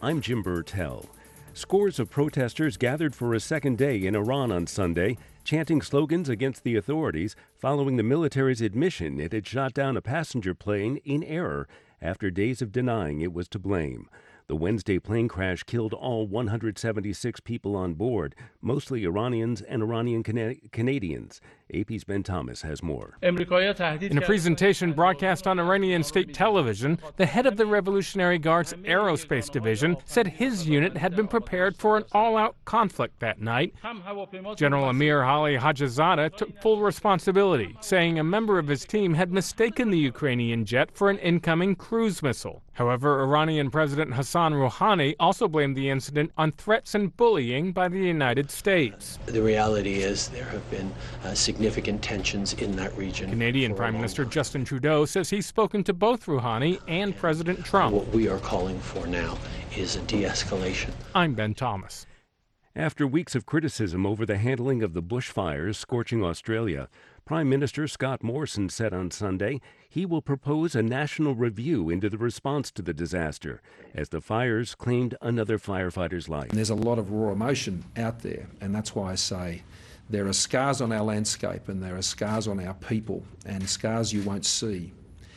I'm Jim Burtell. Scores of protesters gathered for a second day in Iran on Sunday, chanting slogans against the authorities following the military's admission it had shot down a passenger plane in error after days of denying it was to blame. The Wednesday plane crash killed all 176 people on board, mostly Iranians and Iranian Canadians. AP's Ben Thomas has more. In a presentation broadcast on Iranian state television, the head of the Revolutionary Guard's Aerospace Division said his unit had been prepared for an all-out conflict that night. General Amir Ali Hajizadeh took full responsibility, saying a member of his team had mistaken the Ukrainian jet for an incoming cruise missile. However, Iranian President Hassan Rouhani also blamed the incident on threats and bullying by the United States. The reality is there have been significant tensions in that region. Canadian Prime Minister Justin Trudeau says he's spoken to both Rouhani and President Trump. What we are calling for now is a de-escalation. I'm Ben Thomas. After weeks of criticism over the handling of the bushfires scorching Australia, Prime Minister Scott Morrison said on Sunday he will propose a national review into the response to the disaster as the fires claimed another firefighter's life. There's a lot of raw emotion out there, and that's why I say there are scars on our landscape and there are scars on our people and scars you won't see.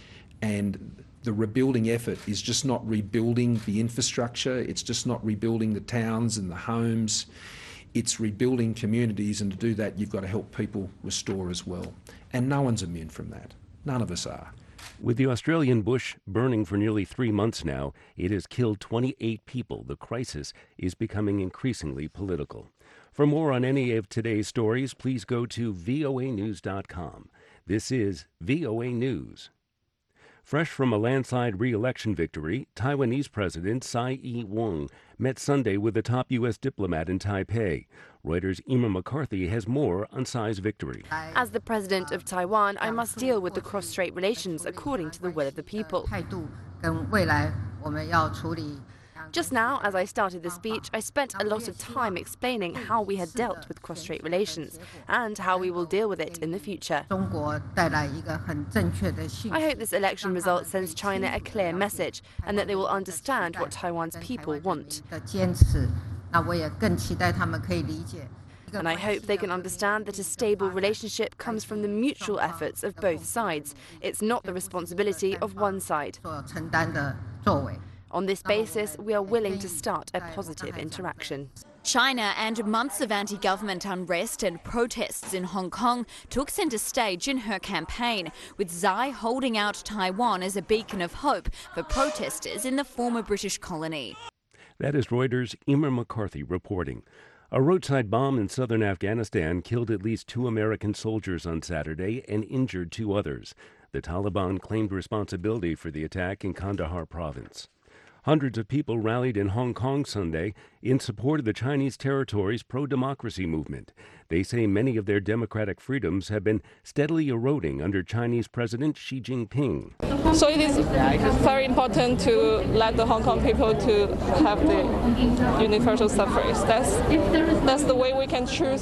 And the rebuilding effort is just not rebuilding the infrastructure, it's just not rebuilding the towns and the homes. It's rebuilding communities, and to do that you've got to help people restore as well. And no one's immune from that. None of us are. With the Australian bush burning for nearly 3 months now, it has killed 28 people. The crisis is becoming increasingly political. For more on any of today's stories, please go to voanews.com. This is VOA News. Fresh from a landslide re-election victory, Taiwanese President Tsai Ing-wen met Sunday with a top U.S. diplomat in Taipei. Reuters' Emer McCarthy has more on Tsai's victory. As the president of Taiwan, I must deal with the cross-strait relations according to the will of the people. Just now, as I started the speech, I spent a lot of time explaining how we had dealt with cross-strait relations and how we will deal with it in the future. I hope this election result sends China a clear message and that they will understand what Taiwan's people want. And I hope they can understand that a stable relationship comes from the mutual efforts of both sides. It's not the responsibility of one side. On this basis, we are willing to start a positive interaction. China and months of anti-government unrest and protests in Hong Kong took centre stage in her campaign, with Tsai holding out Taiwan as a beacon of hope for protesters in the former British colony. That is Reuters' Emer McCarthy reporting. A roadside bomb in southern Afghanistan killed at least 2 American soldiers on Saturday and injured 2 others. The Taliban claimed responsibility for the attack in Kandahar province. Hundreds of people rallied in Hong Kong Sunday in support of the Chinese territory's pro-democracy movement. They say many of their democratic freedoms have been steadily eroding under Chinese President Xi Jinping. So it is very important to let the Hong Kong people to have the universal suffrage. That's the way we can choose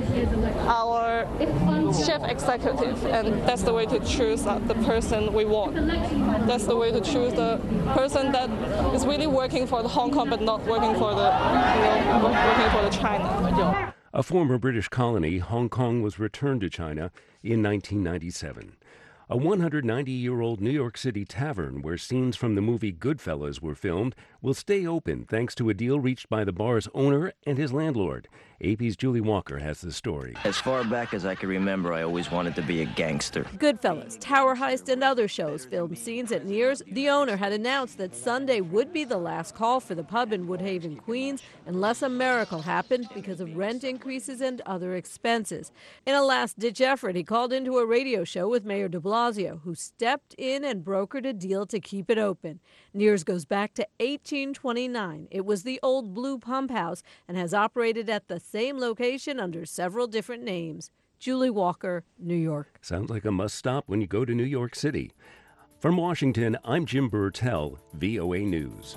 our chief executive, and that's the way to choose the person we want. That's the way to choose the person that is really working for the Hong Kong but not working for the working for the China. A former British colony, Hong Kong was returned to China in 1997. A 190-year-old New York City tavern where scenes from the movie Goodfellas were filmed will stay open thanks to a deal reached by the bar's owner and his landlord. AP's Julie Walker has the story. As far back as I can remember, I always wanted to be a gangster. Goodfellas, Tower Heist, and other shows filmed scenes at Nears. The owner had announced that Sunday would be the last call for the pub in Woodhaven, Queens, unless a miracle happened because of rent increases and other expenses. In a last-ditch effort, he called into a radio show with Mayor de Blasio, who stepped in and brokered a deal to keep it open. Nears goes back to 1829. It was the old Blue Pump House and has operated at the same location under several different names. Julie Walker, New York. Sounds like a must-stop when you go to New York City. From Washington, I'm Jim Burtell, VOA News.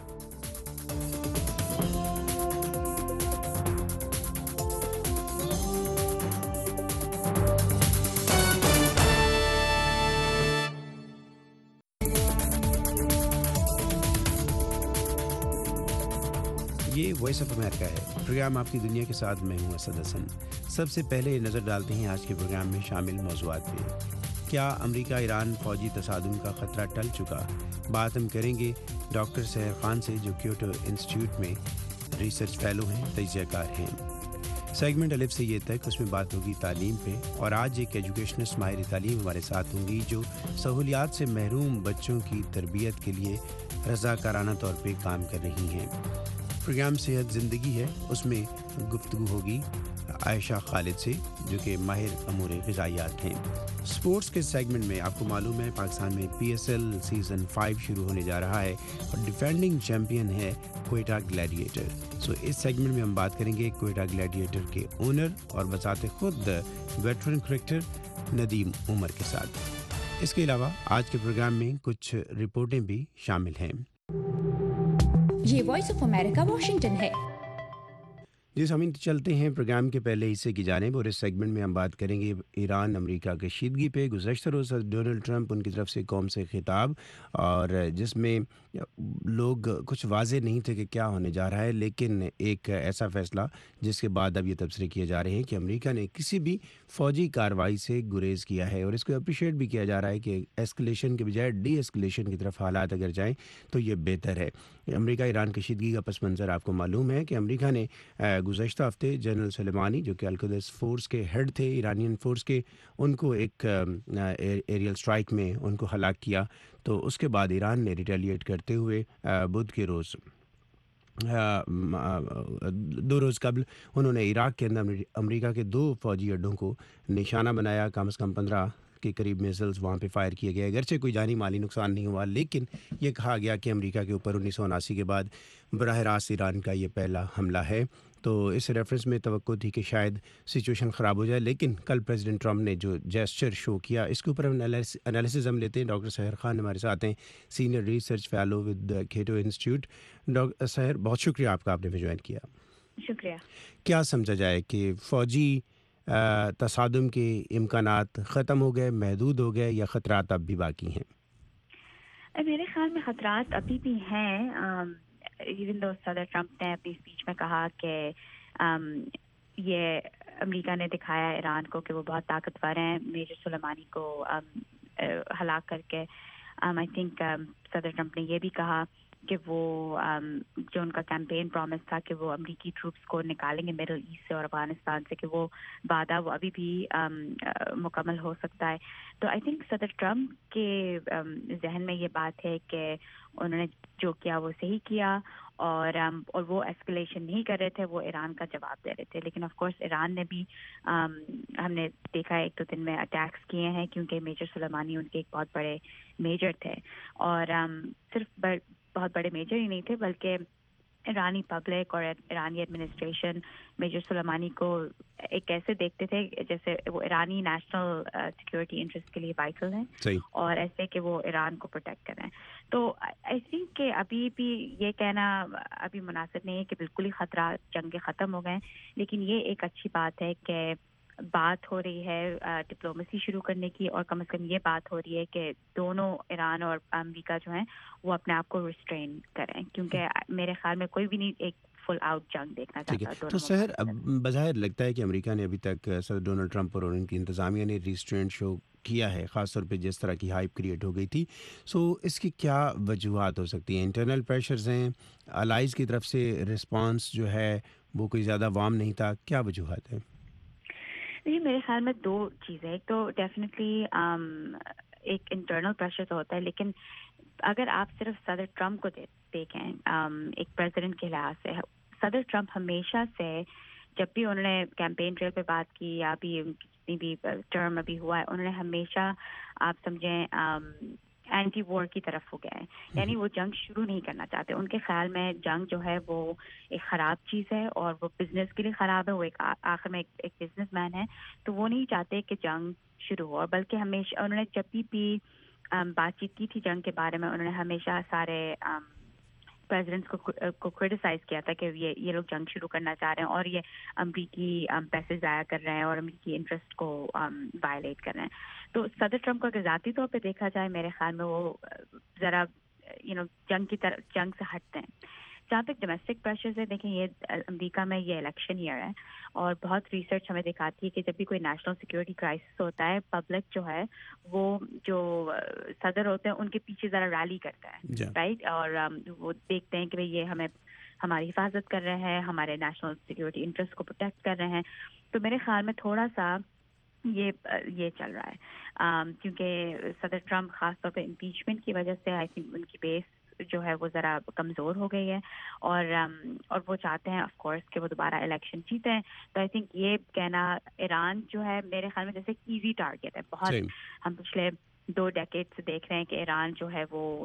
یہ voice of America ہے، programme آپ کی دنیا کے ساتھ میں ہوں اسد حسن۔ سب سے پہلے نظر ڈالتے ہیں آج کے پروگرام میں شامل موضوعات پہ۔ کیا امریکہ ایران فوجی تصادم کا خطرہ ٹل چکا؟ بات ہم کریں گے ڈاکٹر سحر خان سے، جو کیوٹو انسٹیٹیوٹ میں ریسرچ فیلو ہیں، تجزیہ کار ہیں۔ سیگمنٹ الف سے یہ تک، اس میں بات ہوگی تعلیم پہ، اور آج ایک ایجوکیشنسٹ ماہر تعلیم ہمارے ساتھ ہوں گی جو سہولیات سے محروم بچوں کی تربیت کے لیے رضاکارانہ طور پہ کام کر رہی ہیں۔ پروگرام صحت زندگی ہے، اس میں گفتگو ہوگی عائشہ خالد سے، جو کہ ماہر امور غذائیات ہیں۔ سپورٹس کے سیگمنٹ میں آپ کو معلوم ہے پاکستان میں پی ایس ایل سیزن 5 شروع ہونے جا رہا ہے اور ڈیفینڈنگ چیمپئن ہے کوئٹہ گلیڈیٹر۔ سو اس سیگمنٹ میں ہم بات کریں گے کوئٹہ گلیڈیٹر کے اونر اور بذات خود ویٹرن کرکٹر ندیم عمر کے ساتھ۔ اس کے علاوہ آج کے پروگرام میں کچھ رپورٹیں بھی شامل ہیں۔ یہ وائس آف امریکہ واشنگٹن ہے۔ جی سامعین، چلتے ہیں پروگرام کے پہلے حصے کی جانب، اور اس سیگمنٹ میں ہم بات کریں گے ایران امریکہ کشیدگی پہ۔ گزشتہ روز ڈونلڈ ٹرمپ ان کی طرف سے قوم سے خطاب، اور جس میں لوگ کچھ واضح نہیں تھے کہ کیا ہونے جا رہا ہے، لیکن ایک ایسا فیصلہ جس کے بعد اب یہ تبصرے کیے جا رہے ہیں کہ امریکہ نے کسی بھی فوجی کارروائی سے گریز کیا ہے، اور اس کو اپریشیٹ بھی کیا جا رہا ہے کہ ایسکلیشن کے بجائے ڈی ایسکلیشن کی طرف حالات اگر جائیں تو یہ بہتر ہے۔ امریکہ ایران کشیدگی کا پس منظر آپ کو معلوم ہے کہ امریکہ نے گزشتہ ہفتے جنرل سلیمانی، جو کہ القدس فورس کے ہیڈ تھے ایرانین فورس کے، ان کو ایک ایریل سٹرائک میں ان کو ہلاک کیا۔ تو اس کے بعد ایران نے ریٹیلیٹ کرتے ہوئے بدھ کے روز 2 روز قبل انہوں نے عراق کے اندر امریکہ کے 2 فوجی اڈوں کو نشانہ بنایا۔ کم از کم 15 کے قریب میزلز وہاں پہ فائر کیے گئے، اگرچہ کوئی جانی مالی نقصان نہیں ہوا، لیکن یہ کہا گیا کہ امریکہ کے اوپر 1979 کے بعد براہ راست ایران کا یہ پہلا حملہ ہے۔ تو اس ریفرنس میں توقع تھی کہ شاید سچویشن خراب ہو جائے، لیکن کل پریزیڈنٹ ٹرمپ نے جو جیسچر شو کیا، اس کے اوپر انالیسز ہم لیتے ہیں۔ ڈاکٹر سحر خان ہمارے ساتھ ہیں، senior research fellow with Cato institute. Doctor Sahar, بہت شکریہ آپ کا، آپ نے جوائن کیا۔ شکریہ۔ کیا سمجھا جائے کہ فوجی تصادم کے امکانات ختم ہو گئے، محدود ہو گئے، یا خطرات اب بھی باقی ہیں؟ میرے خیال میں خطرات ابھی بھی ہیں۔ ایون دو صدر ٹرمپ نے اپنی اسپیچ میں کہا کہ یہ امریکہ نے دکھایا ایران کو کہ وہ بہت طاقتور ہیں میجر سلیمانی کو ہلاک کر کے۔ آئی تھنک صدر ٹرمپ نے یہ بھی کہا کہ وہ جو ان کا کیمپین پرومس تھا کہ وہ امریکی ٹروپس کو نکالیں گے مڈل ایسٹ سے اور افغانستان سے، کہ وہ وعدہ وہ ابھی بھی مکمل ہو سکتا ہے۔ تو آئی تھنک صدر ٹرمپ کے ذہن میں یہ بات ہے کہ انہوں نے جو کیا وہ صحیح کیا، اور وہ ایسکلیشن نہیں کر رہے تھے، وہ ایران کا جواب دے رہے تھے۔ لیکن آف کورس ایران نے بھی ہم نے دیکھا 1-2 دن میں اٹیکس کیے ہیں، کیونکہ میجر سلیمانی ان کے ایک بہت بڑے میجر تھے، اور صرف بہت بڑے میجر ہی نہیں تھے بلکہ ایرانی پبلک اور ایرانی ایڈمنسٹریشن میجر سلیمانی کو ایک ایسے دیکھتے تھے جیسے وہ ایرانی نیشنل سیکورٹی انٹرسٹ کے لیے وائٹل ہیں، اور ایسے کہ وہ ایران کو پروٹیکٹ کریں۔ تو آئی تھنک کہ ابھی بھی یہ کہنا ابھی مناسب نہیں ہے کہ بالکل ہی خطرات جنگیں ختم ہو گئے، لیکن یہ ایک اچھی بات ہے کہ بات ہو رہی ہے ڈپلومیسی شروع کرنے کی، اور کم از کم یہ بات ہو رہی ہے کہ دونوں ایران اور امریکہ جو ہیں وہ اپنے آپ کو ریسٹرین کریں، کیونکہ میرے خیال میں کوئی بھی نہیں ایک فل آؤٹ جنگ دیکھنا چاہتا۔ تو سحر، بظاہر لگتا ہے کہ امریکہ نے ابھی تک صدر ڈونلڈ ٹرمپ اور ان کی انتظامیہ نے ریسٹرینٹ شو کیا ہے، خاص طور پہ جس طرح کی ہائپ کریٹ ہو گئی تھی۔ سو اس کی کیا وجوہات ہو سکتی ہیں؟ انٹرنل پریشرز ہیں، الائز کی طرف سے رسپانس جو ہے وہ کوئی زیادہ وارم نہیں تھا، کیا وجوہات ہیں؟ جی میرے خیال میں 2 چیزیں، ایک تو ڈیفینیٹلی ایک انٹرنل پریشر تو ہوتا ہے، لیکن اگر آپ صرف صدر ٹرمپ کو دیکھیں ایک پریزیڈنٹ کے لحاظ سے، صدر ٹرمپ ہمیشہ سے جب بھی انہوں نے کیمپین ٹریل پہ بات کی یا بھی جتنی بھی ٹرم ابھی ہوا ہے، انہوں نے ہمیشہ آپ سمجھیں اینٹی وار کی طرف ہو گئے ہیں، یعنی وہ جنگ شروع نہیں کرنا چاہتے۔ ان کے خیال میں جنگ جو ہے وہ ایک خراب چیز ہے اور وہ بزنس کے لیے خراب ہے، وہ ایک آخر میں ایک بزنس مین ہے، تو وہ نہیں چاہتے کہ جنگ شروع ہو، بلکہ ہمیشہ انہوں نے جب بھی بات چیت کی تھی جنگ کے بارے میں، انہوں نے ہمیشہ سارے پریزیڈنٹس کو کرٹیسائز کیا تھا کہ یہ لوگ جنگ شروع کرنا چاہ رہے ہیں اور یہ امریکی پیسے ضائع کر رہے ہیں اور امریکی انٹرسٹ کو وائلیٹ کر رہے ہیں۔ تو صدر ٹرمپ کو اگر ذاتی طور پہ دیکھا جائے، میرے خیال میں وہ ذرا جنگ سے ہٹتے ہیں، جہاں تک ڈومیسٹک پریشرز ہے، دیکھیں یہ امریکہ میں یہ الیکشن ایئر ہے اور بہت ریسرچ ہمیں دکھاتی ہے کہ جب بھی کوئی نیشنل سیکورٹی کرائسس ہوتا ہے پبلک جو ہے وہ جو صدر ہوتے ہیں ان کے پیچھے ذرا ریلی کرتا ہے، رائٹ، اور وہ دیکھتے ہیں کہ بھئی یہ ہمیں ہماری حفاظت کر رہے ہیں، ہمارے نیشنل سیکورٹی انٹرسٹ کو پروٹیکٹ کر رہے ہیں. تو میرے خیال میں تھوڑا سا یہ چل رہا ہے کیونکہ صدر ٹرمپ خاص طور پہ امپیچمنٹ کی وجہ سے آئی تھنک ان کی بیس جو ہے وہ ذرا کمزور ہو گئی ہے اور وہ چاہتے ہیں آف کورس کہ وہ دوبارہ الیکشن جیتے ہیں. تو آئی تھنک یہ کہنا ایران جو ہے میرے خیال میں جیسے ایزی ٹارگیٹ ہے بہت. ہم پچھلے 2 ڈیکیڈ سے دیکھ رہے ہیں کہ ایران جو ہے وہ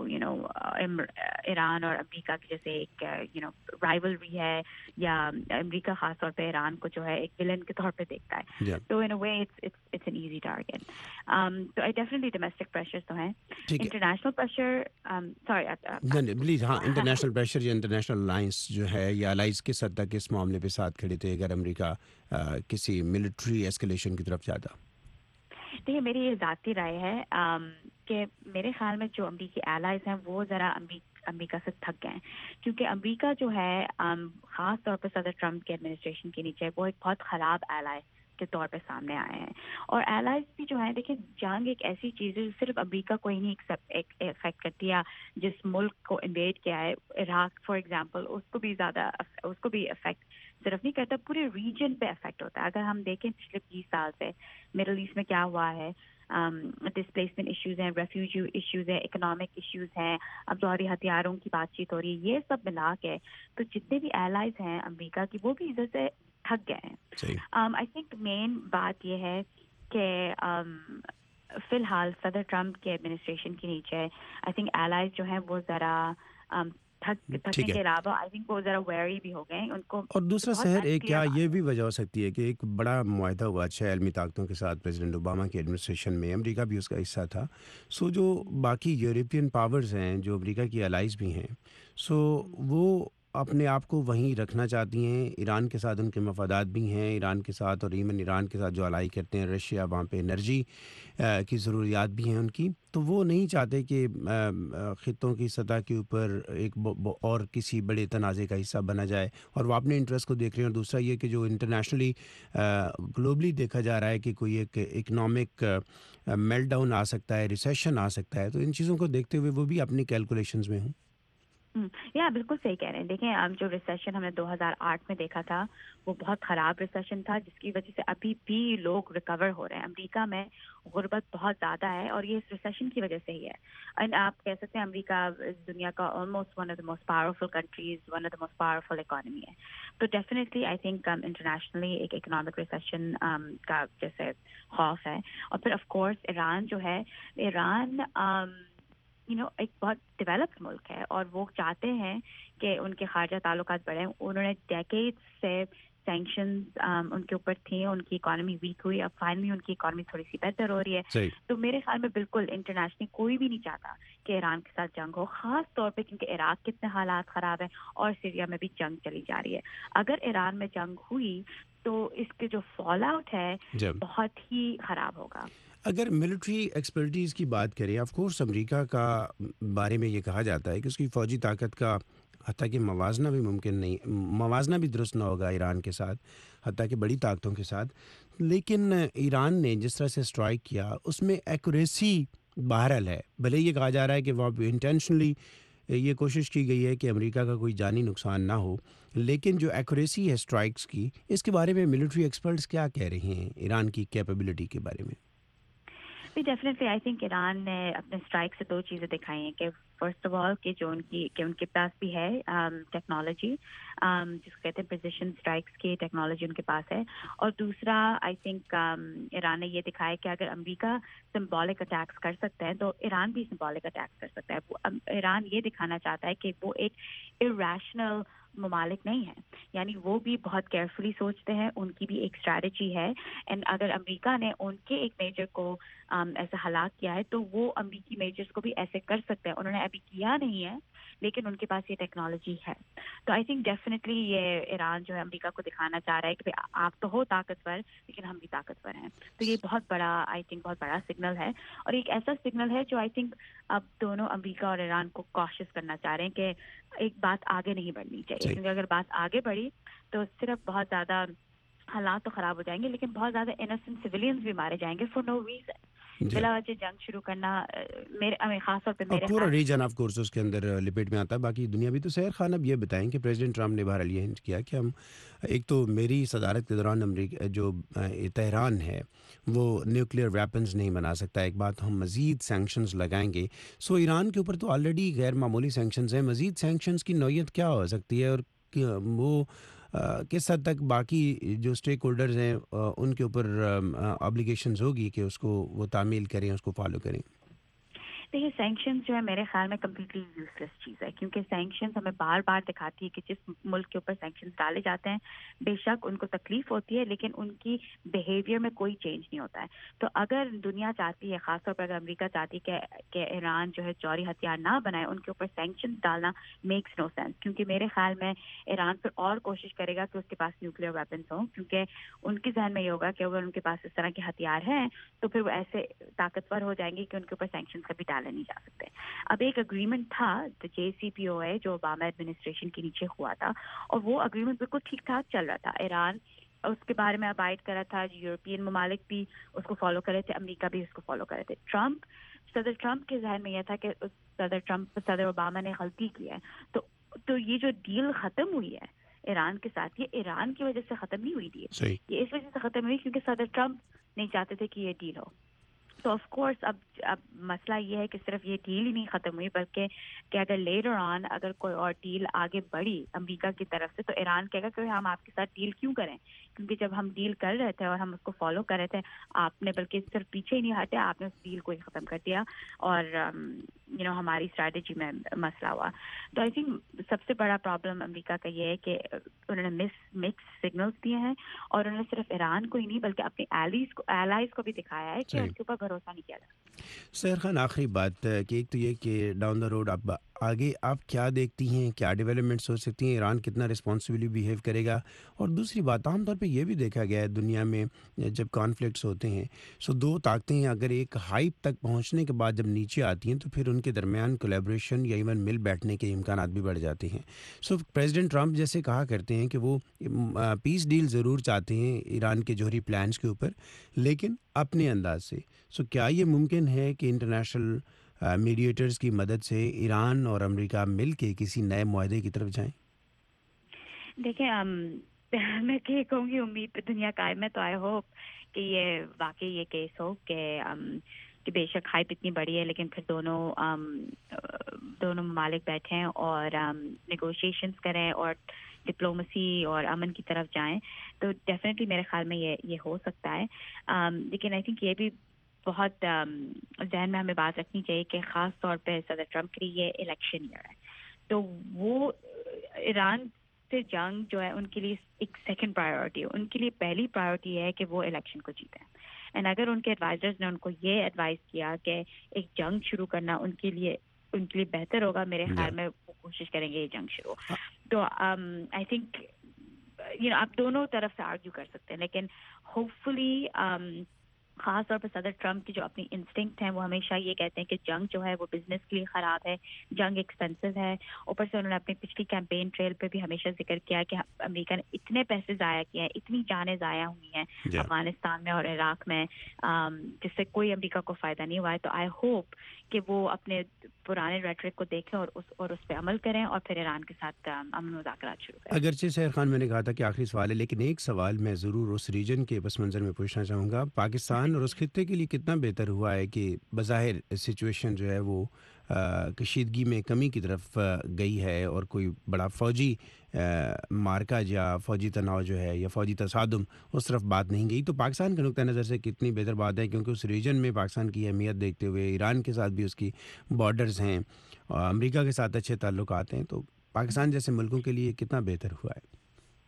ایران اور امریکہ کی جیسے ایک رائیولری ہے یا امریکہ خاص طور پہ ایران کو جو ہے ایک ولن کے طور پہ دیکھتا ہے. تو in a way it's an easy target. تو آئی ڈیفینیٹلی ڈومیسٹک پریشرز تو ہیں. انٹرنیشنل پریشر سوری پلیز ہاں انٹرنیشنل پریشر یا انٹرنیشنل الائنس جو ہے یا الائنس کس حد تک اس معاملے پہ ساتھ کھڑے تھے اگر امریکہ کسی ملٹری ایسکلیشن کی طرف جاتا؟ دیکھیے میری یہ ذاتی رائے ہے کہ میرے خیال میں جو امریکی ایلائز ہیں وہ ذرا امریکہ سے تھک گئے ہیں کیونکہ امریکہ جو ہے خاص طور پہ صدر ٹرمپ کے ایڈمنسٹریشن کے نیچے وہ ایک بہت خراب ایلائی کے طور پہ سامنے آئے ہیں. اور ایلائز بھی جو ہے دیکھیں جنگ ایک ایسی چیز ہے جو صرف امریکہ کو ہی نہیں افیکٹ کرتی ہے. جس ملک کو انویڈ کیا ہے عراق فار ایگزامپل اس کو بھی افیکٹ صرف نہیں کرتا پورے ریجن پہ افیکٹ ہوتا ہے. اگر ہم دیکھیں پچھلے 20 سال سے مڈل ایسٹ میں کیا ہوا ہے ڈسپلیسمنٹ ایشوز ہیں، ریفیوجی ایشوز ہیں، اکنامک ایشوز ہیں، اب جوہری ہتھیاروں کی بات چیت ہو رہی ہے، یہ سب ملا کے تو جتنے بھی ایلائز ہیں امریکہ کی وہ بھی ادھر سے تھک گئے ہیں. آئی تھنک مین بات یہ ہے کہ فی الحال صدر ٹرمپ کے ایڈمنسٹریشن کے نیچے آئی تھنک ایلائز جو ہیں وہ ذرا تھکنے کے علاوہ آئی تھنک وہ ذرا ویری بھی ہو گئے ان کو. اور دوسرا شہر ایک کیا یہ بھی وجہ ہو سکتی ہے کہ ایک بڑا معاہدہ ہوا 6 عالمی طاقتوں کے ساتھ پریزیڈنٹ اوباما کی ایڈمنسٹریشن میں، امریکہ بھی اس کا حصہ تھا. سو جو باقی یورپین پاورز ہیں جو امریکہ کی الائز بھی ہیں سو وہ اپنے آپ کو وہیں رکھنا چاہتی ہیں. ایران کے ساتھ ان کے مفادات بھی ہیں، ایران کے ساتھ اور ایون ایران کے ساتھ جو الائی کرتے ہیں رشیا، وہاں پہ انرجی کی ضروریات بھی ہیں ان کی. تو وہ نہیں چاہتے کہ خطوں کی سطح کے اوپر ایک اور کسی بڑے تنازع کا حصہ بنا جائے اور وہ اپنے انٹرسٹ کو دیکھ رہے ہیں. اور دوسرا یہ کہ جو انٹرنیشنلی گلوبلی دیکھا جا رہا ہے کہ کوئی ایک اکنامک میلٹ ڈاؤن آ سکتا ہے، ریسیشن آ سکتا ہے. تو ان چیزوں کو دیکھتے ہوئے وہ بھی اپنی کیلکولیشنز میں ہوں. بالکل صحیح کہہ رہے ہیں. دیکھیں جو ریسیشن ہم نے 2008 میں دیکھا تھا وہ بہت خراب ریسیشن تھا جس کی وجہ سے ابھی بھی لوگ ریکور ہو رہے ہیں. امریکہ میں غربت بہت زیادہ ہے اور یہ اس ریسیشن کی وجہ سے ہی ہے. آپ کہہ سکتے ہیں امریکہ اس دنیا کا almost one of the most powerful countries, one of the most powerful economy ہے. تو ڈیفینیٹلی آئی تھنک انٹرنیشنلی ایک اکنامک ریسیشن کا جیسے خوف ہے. اور پھر آف کورس ایران جو ہے ایران ایک بہت ڈیولپڈ ملک ہے اور وہ چاہتے ہیں کہ ان کے خارجہ تعلقات بڑھیں. انہوں نے ڈیکیڈ سے سینکشنز ان کے اوپر تھیں، ان کی اکانومی ویک ہوئی، اب فائنلی ان کی اکانومی تھوڑی سی بہتر ہو رہی ہے. تو میرے خیال میں بالکل انٹرنیشنلی کوئی بھی نہیں چاہتا کہ ایران کے ساتھ جنگ ہو، خاص طور پہ کیونکہ عراق کے اتنے حالات خراب ہیں اور سیریا میں بھی جنگ چلی جا رہی ہے. اگر ایران میں جنگ ہوئی تو اس کے جو فال آؤٹ ہے بہت ہی خراب ہوگا. اگر ملٹری ایکسپرٹیز کی بات کریں، آف کورس امریکہ کا بارے میں یہ کہا جاتا ہے کہ اس کی فوجی طاقت کا حتیٰ کہ موازنہ بھی ممکن نہیں، موازنہ بھی درست نہ ہوگا ایران کے ساتھ، حتیٰ کہ بڑی طاقتوں کے ساتھ. لیکن ایران نے جس طرح سے اسٹرائک کیا اس میں ایکوریسی بہرحال ہے. بھلے یہ کہا جا رہا ہے کہ وہ انٹینشنلی یہ کوشش کی گئی ہے کہ امریکہ کا کوئی جانی نقصان نہ ہو، لیکن جو ایکوریسی ہے اسٹرائکس کی، اس کے بارے میں ملٹری ایکسپرٹس کیا کہہ رہے ہیں ایران کی کیپیبلٹی کے بارے میں؟ ڈیفینیٹلی آئی تھنک ایران نے اپنے اسٹرائک سے 2 چیزیں دکھائی ہیں کہ فرسٹ آف آل کہ جو ان کے پاس بھی ہے ٹیکنالوجی جس کو کہتے ہیں پریسیشن اسٹرائکس کی ٹیکنالوجی ان کے پاس ہے. اور دوسرا آئی تھنک ایران نے یہ دکھایا کہ اگر امریکہ سمبولک اٹیکس کر سکتا ہے تو ایران بھی سمبولک اٹیکس کر سکتا ہے. ایران یہ دکھانا چاہتا ہے کہ وہ ایک irrational ممالک نہیں ہیں، یعنی وہ بھی بہت کیئرفلی سوچتے ہیں، ان کی بھی ایک اسٹریٹجی ہے. اینڈ اگر امریکہ نے ان کے ایک میجر کو ایسا ہلاک کیا ہے تو وہ امریکی میجرز کو بھی ایسے کر سکتے ہیں. انہوں نے ابھی کیا نہیں ہے لیکن ان کے پاس یہ ٹیکنالوجی ہے. تو آئی تھنک ڈیفینیٹلی یہ ایران جو ہے امریکہ کو دکھانا چاہ رہا ہے کہ آپ تو ہو طاقتور لیکن ہم بھی طاقتور ہیں. تو یہ بہت بڑا آئی تھنک بہت بڑا سگنل ہے, اور ایک ایسا سگنل ہے جو آئی تھنک اب دونوں امریکہ اور ایران کو کوشش کرنا چاہ رہے ہیں کہ ایک بات آگے نہیں بڑھنی چاہیے, کیونکہ اگر بات آگے بڑھی تو صرف بہت زیادہ حالات تو خراب ہو جائیں گے, لیکن بہت زیادہ انوسنٹ سویلینز بھی مارے جائیں گے فور نو ریزن. بلا وجہ جنگ شروع کرنا میرے خاص طور پہ میرے پورا ریجن آف کورس اس کے اندر لپیٹ میں آتا ہے, باقی دنیا بھی. تو سحر خان اب یہ بتائیں کہ پریزیڈنٹ ٹرمپ نے بہرحال یہ ہنٹ کیا کہ ہم ایک تو میری صدارت کے دوران امریکہ جو تہران ہے وہ نیوکلیئر ویپنز نہیں بنا سکتا, ایک بات ہم مزید سینکشنز لگائیں گے. سو ایران کے اوپر تو آلریڈی غیر معمولی سینکشنز ہیں, مزید سینکشنز کی نوعیت کیا ہو سکتی ہے, اور وہ کس حد تک باقی جو اسٹیک ہولڈرز ہیں ان کے اوپر آبلیگیشنز ہوگی کہ اس کو وہ تعمیل کریں, اس کو فالو کریں. دیکھیے سینکشنز جو ہے میرے خیال میں کمپلیٹلی یوز لیس چیز ہے, کیونکہ سینکشنز ہمیں بار بار دکھاتی ہے کہ جس ملک کے اوپر سینکشنز ڈالے جاتے ہیں بے شک ان کو تکلیف ہوتی ہے, لیکن ان کی بیہیویئر میں کوئی چینج نہیں ہوتا ہے. تو اگر دنیا چاہتی ہے, خاص طور پر اگر امریکہ چاہتی ہے کہ ایران جو ہے جوہری ہتھیار نہ بنائے, ان کے اوپر سینکشنز ڈالنا میکس نو سینس, کیونکہ میرے خیال میں ایران پھر اور کوشش کرے گا کہ اس کے پاس نیوکلیئر ویپنز ہوں, کیونکہ ان کے ذہن میں یہ ہوگا کہ اگر ان کے پاس اس طرح کے ہتھیار ہیں تو پھر وہ ایسے طاقتور ہو جائیں گے کہ ان کے اوپر سینکشنز کبھی ڈالے نہیں جا سکتے. اب ایک اگریمنٹ تھا JCPOA جو اوباما ایڈمنسٹریشن کے نیچے ہوا تھا, اور وہ اگریمنٹ بالکل ٹھیک ٹھاک چل رہا تھا. ایران اس کے بارے میں ابائڈ کرا تھا, یورپین ممالک بھی اس کو فالو کرے تھے, امریکہ بھی اس کو فالو کرے تھے. صدر ٹرمپ کے ذہن میں یہ تھا کہ صدر اوباما نے غلطی کی ہے, تو یہ جو ڈیل ختم ہوئی ہے ایران کے ساتھ, یہ ایران کی وجہ سے ختم نہیں ہوئی ڈیل, یہ اس وجہ سے ختم ہوئی کیونکہ صدر ٹرمپ نہیں چاہتے تھے کہ یہ ڈیل ہو. تو آف کورس اب مسئلہ یہ ہے کہ صرف یہ ڈیل ہی نہیں ختم ہوئی, بلکہ کہ اگر لیٹر آن اگر کوئی اور ڈیل آگے بڑھی امریکہ کی طرف سے, تو ایران کہے گا کہ ہم آپ کے ساتھ ڈیل کیوں کریں, کیونکہ جب ہم ڈیل کر رہے تھے اور ہم اس کو فالو کر رہے تھے, آپ نے بلکہ صرف پیچھے ہی نہیں ہٹے, آپ نے اس ڈیل کو ہی ختم کر دیا, اور ہماری اسٹریٹجی میں مسئلہ ہوا. تو آئی تھنک سب سے بڑا پرابلم امریکہ کا یہ ہے کہ انہوں نے مکس سگنلز دیے ہیں, اور انہوں نے صرف ایران کو ہی نہیں بلکہ اپنے ایلائز کو بھی دکھایا ہے کہ ان کے اوپر بھروسہ نہیں کیا جاتا. سحر خان آخری بات کہ ایک تو یہ کہ ڈاؤن دا روڈ اب آگے آپ کیا دیکھتی ہیں, کیا ڈیولپمنٹس ہو سکتی ہیں, ایران کتنا رسپانسبلی بیہیو کرے گا, اور دوسری بات عام طور پہ یہ بھی دیکھا گیا ہے دنیا میں جب کانفلکٹس ہوتے ہیں سو دو طاقتیں اگر ایک ہائپ تک پہنچنے کے بعد جب نیچے آتی ہیں تو پھر ان کے درمیان کولیبریشن یا ایون مل بیٹھنے کے امکانات بھی بڑھ جاتے ہیں. سو پریزیڈنٹ ٹرمپ جیسے کہا کرتے ہیں کہ وہ پیس ڈیل ضرور چاہتے ہیں ایران کے جوہری پلانس کے اوپر, لیکن اپنے انداز سے. سو کیا یہ ممکن ہے کہ انٹرنیشنل میڈیٹرز کی مدد سے ایران اور امریکہ مل کے کسی نئے معاہدے کی طرف جائیں؟ دیکھیں میں کہہ کہوں گی امید پہ دنیا قائم ہے, تو آئی ہوپ کہ یہ واقعی یہ کیس ہو کہ بے شک ہائپ اتنی بڑی ہے, لیکن پھر دونوں ممالک بیٹھیں اور نیگوشیشنز کریں اور ڈپلومسی اور امن کی طرف جائیں, تو ڈیفینیٹلی میرے خیال میں یہ ہو سکتا ہے. لیکن آئی تھنک یہ بھی بہت ذہن میں ہمیں بات رکھنی چاہیے کہ خاص طور پہ صدر ٹرمپ کے لیے یہ الیکشن ایئر ہے, تو وہ ایران سے جنگ جو ہے ان کے لیے ایک سیکنڈ پرائیورٹی ہے. ان کے لیے پہلی پرائیورٹی ہے کہ وہ الیکشن کو جیتیں, اینڈ اگر ان کے ایڈوائزرز نے ان کو یہ ایڈوائز کیا کہ ایک جنگ شروع کرنا ان کے لیے بہتر ہوگا, میرے خیال میں وہ کوشش کریں گے یہ جنگ شروع. تو آئی تھنک آپ دونوں طرف سے آرگیو کر سکتے ہیں, لیکن ہوپ فلی خاص طور پر صدر ٹرمپ کی جو اپنی انسٹنکٹ ہیں وہ ہمیشہ یہ کہتے ہیں کہ جنگ جو ہے وہ بزنس کے لیے خراب ہے, جنگ ایکسپینسو ہے. اوپر سے انہوں نے اپنی پچھلی کیمپین ٹریل پہ بھی ہمیشہ ذکر کیا کہ امریکہ نے اتنے پیسے ضائع کیے ہیں, اتنی جانیں ضائع ہوئی ہیں افغانستان میں اور عراق میں, جس سے کوئی امریکہ کو فائدہ نہیں ہوا ہے. تو آئی ہوپ کہ وہ اپنے پرانے ریٹرک کو دیکھیں اور اس پہ عمل کریں, اور پھر ایران کے ساتھ امن مذاکرات شروع کریں. اگرچہ سحر خان میں نے کہا تھا کہ آخری سوال ہے, لیکن ایک سوال میں ضرور اس ریجن کے پس منظر میں پوچھنا چاہوں گا. پاکستان اور اس خطے کے لیے کتنا بہتر ہوا ہے کہ بظاہر سچویشن جو ہے وہ کشیدگی میں کمی کی طرف گئی ہے, اور کوئی بڑا فوجی مارکا یا فوجی تناؤ جو ہے یا فوجی تصادم اس طرف بات نہیں گئی. تو پاکستان کے نقطہ نظر سے کتنی بہتر بات ہے, کیونکہ اس ریجن میں پاکستان کی اہمیت دیکھتے ہوئے ایران کے ساتھ بھی اس کی بارڈرز ہیں, اور امریکہ کے ساتھ اچھے تعلقات ہیں, تو پاکستان جیسے ملکوں کے لیے کتنا بہتر ہوا ہے؟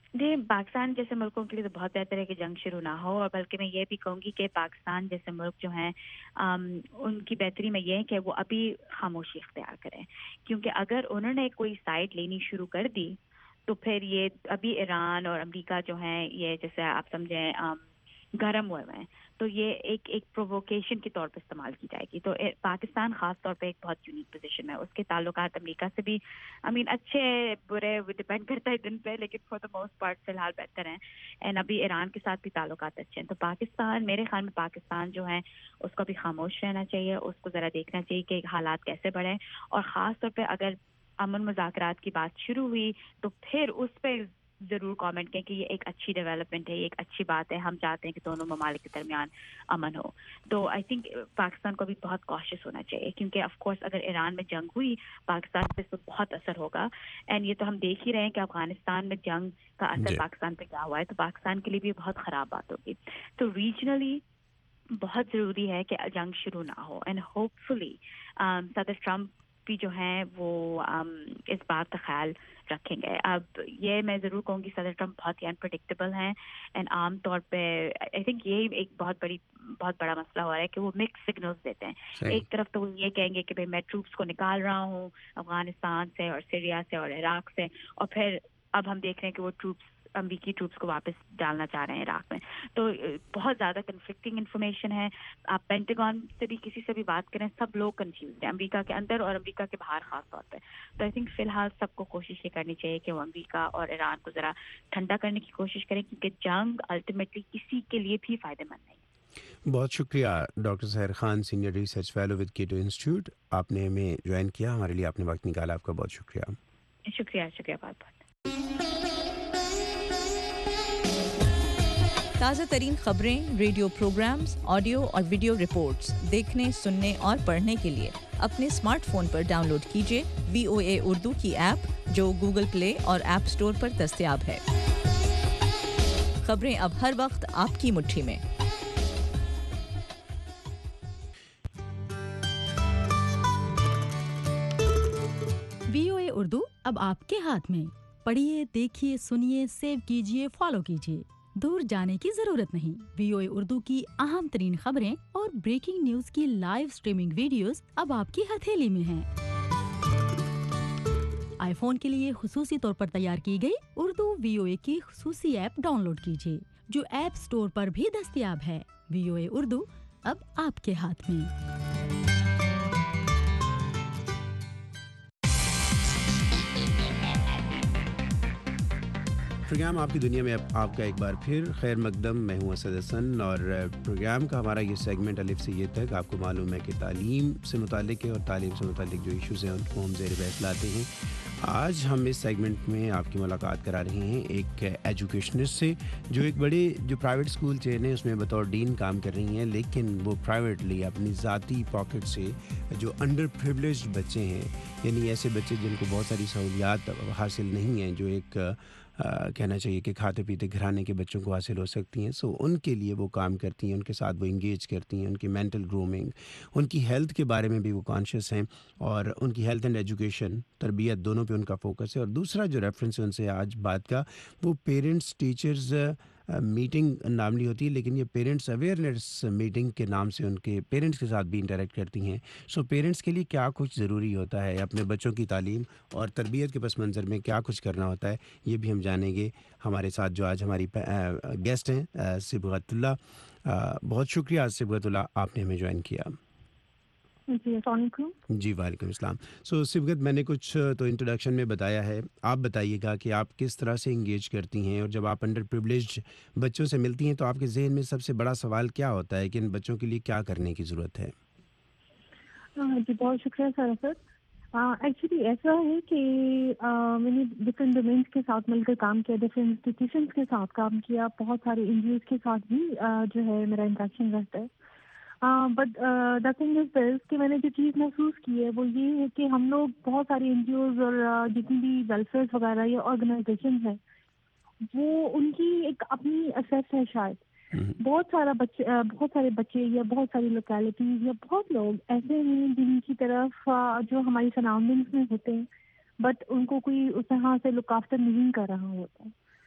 جی پاکستان جیسے ملکوں کے لیے تو بہت بہتر ہے کہ جنگ شروع نہ ہو, اور بلکہ میں یہ بھی کہوں گی کہ پاکستان جیسے ملک جو ہیں ان کی بہتری میں یہ ہے کہ وہ ابھی خاموشی اختیار کریں, کیونکہ اگر انہوں نے کوئی سائڈ لینی شروع کر دی تو پھر یہ ابھی ایران اور امریکہ جو ہیں یہ جیسے آپ سمجھیں گرم ہوئے ہیں, تو یہ ایک پرووکیشن کے طور پہ استعمال کی جائے گی. تو پاکستان خاص طور پہ ایک بہت یونیک پوزیشن ہے, اس کے تعلقات امریکہ سے بھی اچھے برے ڈپینڈ کرتا ہے دن پہ, لیکن فار دا موسٹ پارٹ فی الحال بہتر ہیں, اینڈ ابھی ایران کے ساتھ بھی تعلقات اچھے ہیں. تو پاکستان میرے خیال میں پاکستان جو ہے اس کو بھی خاموش رہنا چاہیے, اس کو ذرا دیکھنا چاہیے کہ حالات کیسے بڑھیں, اور خاص طور پہ اگر امن مذاکرات کی بات شروع ہوئی تو پھر اس پہ ضرور کامنٹ کریں کہ یہ ایک اچھی ڈیولپمنٹ ہے, یہ ایک اچھی بات ہے, ہم چاہتے ہیں کہ دونوں ممالک کے درمیان امن ہو. تو آئی تھنک پاکستان کو بھی بہت کاشس ہونا چاہیے, کیونکہ آف کورس اگر ایران میں جنگ ہوئی پاکستان پہ اس پر بہت اثر ہوگا, اینڈ یہ تو ہم دیکھ ہی رہے ہیں کہ افغانستان میں جنگ کا اثر پاکستان پہ کیا ہوا ہے, تو پاکستان کے لیے بھی بہت خراب بات ہوگی. تو ریجنلی بہت ضروری ہے کہ جنگ شروع نہ ہو, اینڈ ہوپ فلی صدر ٹرمپ بھی جو ہیں وہ اس بات کا خیال رکھیں گے. اب یہ میں ضرور کہوں گی صدر ٹرمپ بہت ہی انپریڈکٹیبل ہیں, اینڈ عام طور پہ آئی تھنک یہی ایک بہت بڑا مسئلہ ہو رہا ہے کہ وہ مکس سگنلز دیتے ہیں. ایک طرف تو وہ یہ کہیں گے کہ بھائی میں ٹروپس کو نکال رہا ہوں افغانستان سے اور سیریا سے اور عراق سے, اور پھر اب ہم دیکھ رہے ہیں کہ وہ امریکی ٹروپس کو واپس ڈالنا چاہ رہے ہیں عراق میں. تو بہت زیادہ کنفلکٹنگ انفارمیشن ہے. آپ پینٹاگون سے بھی کسی سے بھی بات کریں, سب لوگ کنفیوزڈ ہیں امریکہ کے اندر اور امریکہ کے باہر خاص طور پہ. تو آئی تھنک فی الحال سب کو کوشش یہ کرنی چاہیے کہ وہ امریکہ اور ایران کو ذرا ٹھنڈا کرنے کی کوشش کریں, کیونکہ جنگ الٹیمیٹلی کسی کے لیے بھی فائدہ مند نہیں. بہت شکریہ doctor Sahar Khan, senior research fellow with Cato institute, آپ نے ہمیں جوائن کیا, ہمارے لیے آپ نے وقت نکالا, آپ کا بہت شکریہ. شکریہ بہت بہت. تازہ ترین خبریں, ریڈیو پروگرامز, آڈیو اور ویڈیو رپورٹس دیکھنے, سننے اور پڑھنے کے لیے اپنے اسمارٹ فون پر ڈاؤن لوڈ کیجیے VOA اردو کی ایپ, جو گوگل پلے اور ایپ اسٹور پر دستیاب ہے. خبریں اب ہر وقت آپ کی مٹھی میں. VOA اردو اب آپ کے ہاتھ میں. پڑھیے, دیکھیے, سنیے, سیو کیجیے, فالو کیجیے. دور جانے کی ضرورت نہیں. VOA اردو کی اہم ترین خبریں اور بریکنگ نیوز کی لائیو سٹریمنگ ویڈیوز اب آپ کی ہتھیلی میں ہیں. آئی فون کے لیے خصوصی طور پر تیار کی گئی اردو VOA کی خصوصی ایپ ڈاؤن لوڈ کیجیے, جو ایپ سٹور پر بھی دستیاب ہے. VOA اردو اب آپ کے ہاتھ میں. پروگرام آپ کی دنیا میں آپ کا ایک بار پھر خیر مقدم. میں ہوں اسد حسن, اور پروگرام کا ہمارا یہ سیگمنٹ الف سے یہ تک آپ کو معلوم ہے کہ تعلیم سے متعلق ہے, اور تعلیم سے متعلق جو ایشوز ہیں ان کو ہم زیر بحث لاتے ہیں. آج ہم اس سیگمنٹ میں آپ کی ملاقات کرا رہے ہیں ایک ایجوکیشنسٹ سے, جو ایک بڑے جو پرائیویٹ اسکول چین ہے اس میں بطور ڈین کام کر رہی ہیں, لیکن وہ پرائیویٹلی اپنی ذاتی پاکٹ سے جو انڈر پریویلیجڈ بچے ہیں, یعنی ایسے بچے جن کو بہت ساری سہولیات حاصل نہیں ہیں, جو ایک کہنا چاہیے کہ کھاتے پیتے گھرانے کے بچوں کو حاصل ہو سکتی ہیں, سو ان کے لیے وہ کام کرتی ہیں, ان کے ساتھ وہ انگیج کرتی ہیں, ان کی مینٹل گرومنگ, ان کی ہیلتھ کے بارے میں بھی وہ کانشیس ہیں, اور ان کی ہیلتھ اینڈ ایجوکیشن, تربیت, دونوں پہ ان کا فوکس ہے. اور دوسرا جو ریفرنس ہے ان سے آج بات کا, وہ پیرنٹس ٹیچرز میٹنگ ناملی ہوتی ہے, لیکن یہ پیرنٹس اویئرنیس میٹنگ کے نام سے ان کے پیرنٹس کے ساتھ بھی انٹریکٹ کرتی ہیں. سو پیرنٹس کے لیے کیا کچھ ضروری ہوتا ہے, اپنے بچوں کی تعلیم اور تربیت کے پس منظر میں کیا کچھ کرنا ہوتا ہے, یہ بھی ہم جانیں گے. ہمارے ساتھ جو آج ہماری گیسٹ ہیں صبغت اللہ, بہت شکریہ صبغت اللہ, آپ نے ہمیں جوائن کیا. جی السلام علیکم. جی وعلیکم السلام. سو صبغت, میں نے کچھ تو انٹروڈکشن میں بتایا ہے, آپ بتائیے گا کہ آپ کس طرح سے انگیج کرتی ہیں, اور جب آپ انڈر پریویلیجڈ بچوں سے ملتی ہیں تو آپ کے ذہن میں سب سے بڑا سوال کیا ہوتا ہے کہ ان بچوں کے لیے کیا کرنے کی ضرورت ہے؟ جی بہت شکریہ سر. ایکچولی ایسا ہے کہ میں نے ڈفرینٹ ڈومینس کے ساتھ مل کر کام کیا, ڈفرینٹ انسٹیٹیوشنس کے ساتھ کام کیا, بہت سارے NGOs کے ساتھ بھی جو ہے میرا انٹریکشن رہتا ہے. بٹ دا تھنگ از دس کہ میں نے جو چیز محسوس کی ہے وہ یہ ہے کہ ہم لوگ بہت ساری NGOs اور جتنی بھی ویلفیئر وغیرہ یا آرگنائزیشن ہے, وہ ان کی ایک اپنی اسیس ہے شاید. بہت سارے بچے یا بہت ساری لوکیلٹیز یا بہت لوگ ایسے ہیں جن کی طرف جو ہماری سراؤنڈنگس میں ہوتے ہیں, بٹ ان کو کوئی اس طرح سے لک آفٹر نہیں کر رہا ہوتا ہے.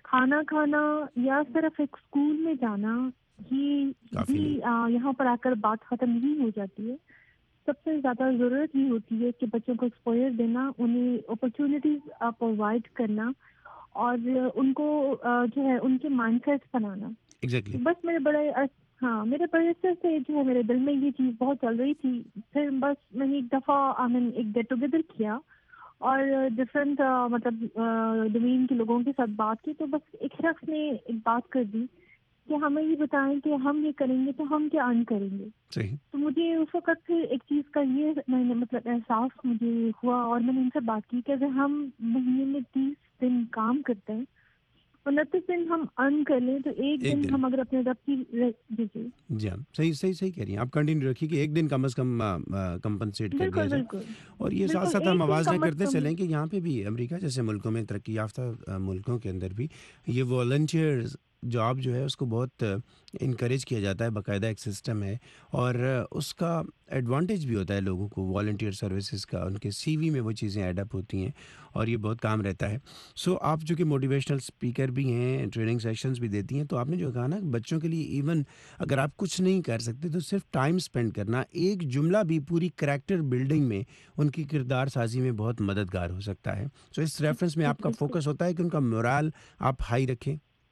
کھانا کھانا یا صرف ایک اسکول میں جانا یہ بھی یہاں پر آ کر بات ختم نہیں ہو جاتی ہے. سب سے زیادہ ضرورت یہ ہوتی ہے کہ بچوں کو ایکسپوئر دینا, انہیں اپرچونیٹیز پرووائڈ کرنا اور ان کو جو ہے ان کے مائنڈ سیٹ بنانا. بس میرے بڑے سے جو ہے میرے دل میں یہ چیز بہت چل رہی تھی. پھر بس میں نے ایک دفعہ ایک گیٹ ٹوگیدر کیا اور ڈفرینٹ مطلب ڈومین کے لوگوں کے ساتھ بات کی, تو بس ایک شخص نے ایک بات کر دی کہ ہمیں یہ بتائیں کہ ہم یہ کریں گے تو ہم کیا ارن کریں گے. تو مجھے اس وقت پھر ایک چیز کا یہ مطلب احساس مجھے ہوا اور میں نے ان سے بات کی کہ اگر ہم مہینے میں 30 دن کام کرتے ہیں 29 دن ہم ارن کر لیں تو ایک دن ہم اگر اپنے رب کی جی ہاں صحیح کہہ رہی ہیں آپ. کنٹینیو رکھیے کہ ایک دن کم از کم کمپنسیٹ کر دیا جائے. اور یہ ساتھ ساتھ ہم موازنہ کرتے چلیں کہ یہاں پہ بھی امریکہ جیسے ملکوں میں ترقی یافتہ ملکوں کے اندر بھی یہ والنٹیئرز جاب جو ہے اس کو بہت انکریج کیا جاتا ہے. باقاعدہ ایک سسٹم ہے اور اس کا ایڈوانٹیج بھی ہوتا ہے لوگوں کو والنٹیئر سروسز کا. ان کے سی وی میں وہ چیزیں ایڈ اپ ہوتی ہیں اور یہ بہت کام رہتا ہے. سو آپ جو کہ موٹیویشنل اسپیکر بھی ہیں, ٹریننگ سیشنز بھی دیتی ہیں, تو آپ نے جو کہا نا بچوں کے لیے ایون اگر آپ کچھ نہیں کر سکتے تو صرف ٹائم اسپینڈ کرنا, ایک جملہ بھی پوری کریکٹر بلڈنگ میں ان کی کردار سازی میں بہت مددگار ہو سکتا ہے. سو اس ریفرنس میں آپ کا فوکس ہوتا ہے کہ ان کا مورال آپ ہائی رکھیں.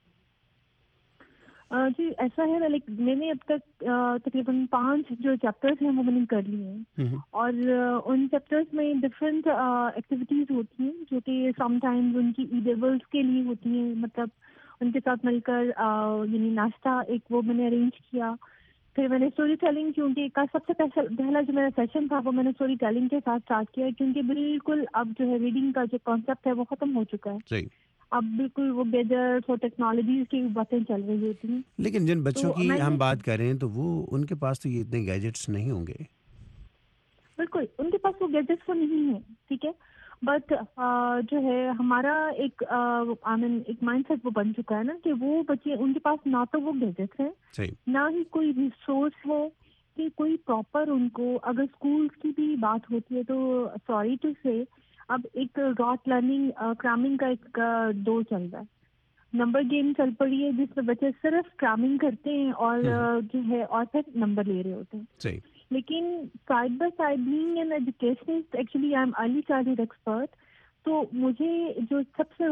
جی ایسا ہے, میں نے اب تک تقریباً 5 جو چیپٹرز ہیں وہ میں نے کر لیے ہیں اور ان چیپٹرز میں ڈفرینٹ ایکٹیویٹیز ہوتی ہیں جو کہ سم ٹائمز ان کی ایڈیبلس کے لیے ہوتی ہیں. مطلب ان کے ساتھ مل کر یعنی ناشتہ ایک وہ میں نے ارینج کیا. پھر میں نے اسٹوری ٹیلنگ, کیونکہ سب سے پہلا جو میرا سیشن تھا وہ میں نے اسٹوری ٹیلنگ کے ساتھ اسٹارٹ کیا کیونکہ بالکل اب جو ہے ریڈنگ کا جو کانسیپٹ ہے وہ ختم ہو چکا ہے. اب بالکل وہ گیجٹس اور ٹیکنالوجیز کی باتیں چل رہی ہوتی ہیں. لیکن جن بچوں کی ہم بات کر رہے ہیں تو وہ ان کے پاس تو یہ اتنے گیجٹس نہیں ہوں گے. بالکل ان کے پاس وہ گیجٹس تو نہیں ہیں, ٹھیک ہے, بٹ جو ہے ہمارا ایک مائنڈ سیٹ وہ بن چکا ہے نا کہ وہ بچے ان کے پاس نہ تو وہ گیجٹس ہیں نہ ہی کوئی ریسورس ہے کہ کوئی پراپر ان کو. اگر اسکولس کی بھی بات ہوتی ہے تو سوری ٹو سے اب ایک راٹ لرننگ کرامنگ کا ایک دور چل رہا ہے. نمبر گیم چل پڑی ہے جس میں بچے صرف کرامنگ کرتے ہیں اور جو ہے اور پھر نمبر لے رہے ہوتے ہیں. لیکن side by side being an educationist, actually I am early childhood expert, تو مجھے جو سب سے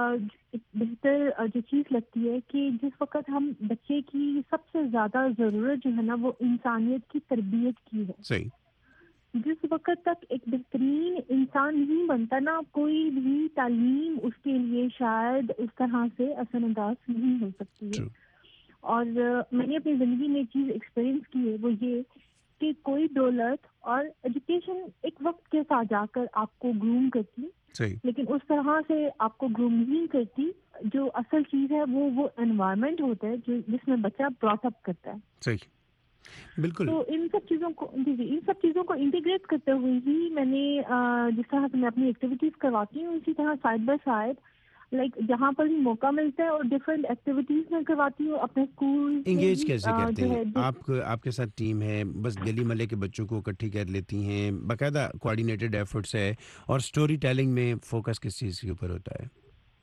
بہتر جو چیز لگتی ہے کہ جس وقت ہم بچے کی سب سے زیادہ ضرورت جو ہے نا وہ انسانیت کی تربیت کی ہے. جس وقت تک ایک بہترین انسان نہیں بنتا نا کوئی بھی تعلیم اس کے لیے شاید اس طرح سے اثر انداز نہیں ہو سکتی ہے. اور میں نے اپنی زندگی میں ایک چیز ایکسپیرئنس کی ہے وہ یہ کہ کوئی دولت اور ایجوکیشن ایک وقت کے ساتھ جا کر آپ کو گروم کرتی لیکن اس طرح سے آپ کو گروم نہیں کرتی. جو اصل چیز ہے وہ انوائرمنٹ ہوتا ہے جس میں بچہ براٹ اپ کرتا ہے. بالکل. تو ان سب چیزوں کو انٹیگریٹ کرتے ہوئے ہی میں نے جس طرح سے میں اپنی ایکٹیویٹیز کرواتی ہوں اسی طرح سائڈ بائی سائڈ لائک جہاں پر بھی موقع ملتا ہے اور ڈفرینٹ ایکٹیویٹیز میں کرواتی ہوں اپنے اسکول. انگیج کیسے کرتے ہیں آپ کے ساتھ ٹیم ہے, بس گلی محلے کے بچوں کو اکٹھی کر لیتی ہیں, باقاعدہ کوآرڈینیٹڈ ایفرٹس ہے, اور اسٹوری ٹیلنگ میں فوکس کس چیز کے اوپر ہوتا ہے؟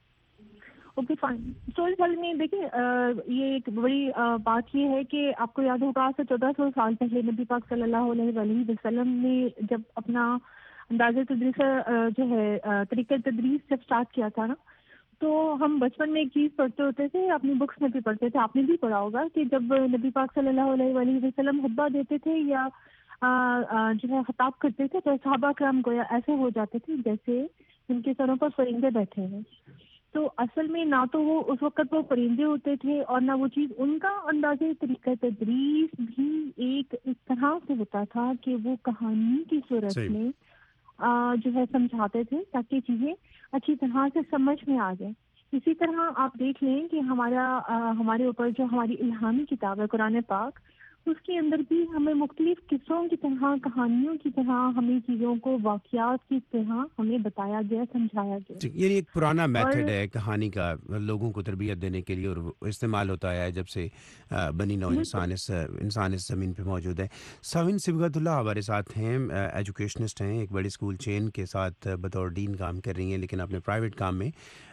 Okay fine. اسٹوری ٹیلنگ میں دیکھیں یہ ایک بڑی بات یہ ہے کہ آپ کو یاد ہوگا 1400 سال پہلے نبی پاک صلی اللہ علیہ وسلم نے جب اپنا انداز تدریس جو ہے طریقہ تدریس جب اسٹارٹ کیا تھا نا, تو ہم بچپن میں ایک چیز پڑھتے ہوتے تھے, اپنی بکس میں بھی پڑھتے تھے, آپ نے بھی پڑھا ہوگا کہ جب نبی پاک صلی اللہ علیہ وسلم خطبہ دیتے تھے یا جو ہے خطاب کرتے تھے تو صحابہ کرام گویا ایسے ہو جاتے تھے جیسے ان کے سروں پر فرندے بیٹھے ہیں. تو اصل میں نہ تو وہ اس وقت وہ پرندے ہوتے تھے اور نہ وہ چیز, ان کا اندازے طریقہ تدریس بھی ایک اس طرح سے ہوتا تھا کہ وہ کہانی کی صورت میں جو ہے سمجھاتے تھے تاکہ چیزیں اچھی طرح سے سمجھ میں آ جائیں. اسی طرح آپ دیکھ لیں کہ ہمارے اوپر جو ہماری الہامی کتاب ہے قرآن پاک, اس کے اندر بھی ہمیں مختلف قصوں کی طرح کہانیوں کی طرح ہمیں چیزوں کو واقعات کی طرح ہمیں بتایا گیا, سمجھایا گیا. یہ ایک پرانا میتھڈ ہے کہانی کا لوگوں کو تربیت دینے کے لیے, اور استعمال ہوتا ہے جب سے بنی نوع انسان اس زمین پہ موجود ہے. ساوین صبغت اللہ ہمارے ساتھ ہیں, ایجوکیشنسٹ ہیں, ایک بڑے اسکول چین کے ساتھ بطور ڈین کام کر رہی ہیں, لیکن اپنے پرائیویٹ کام میں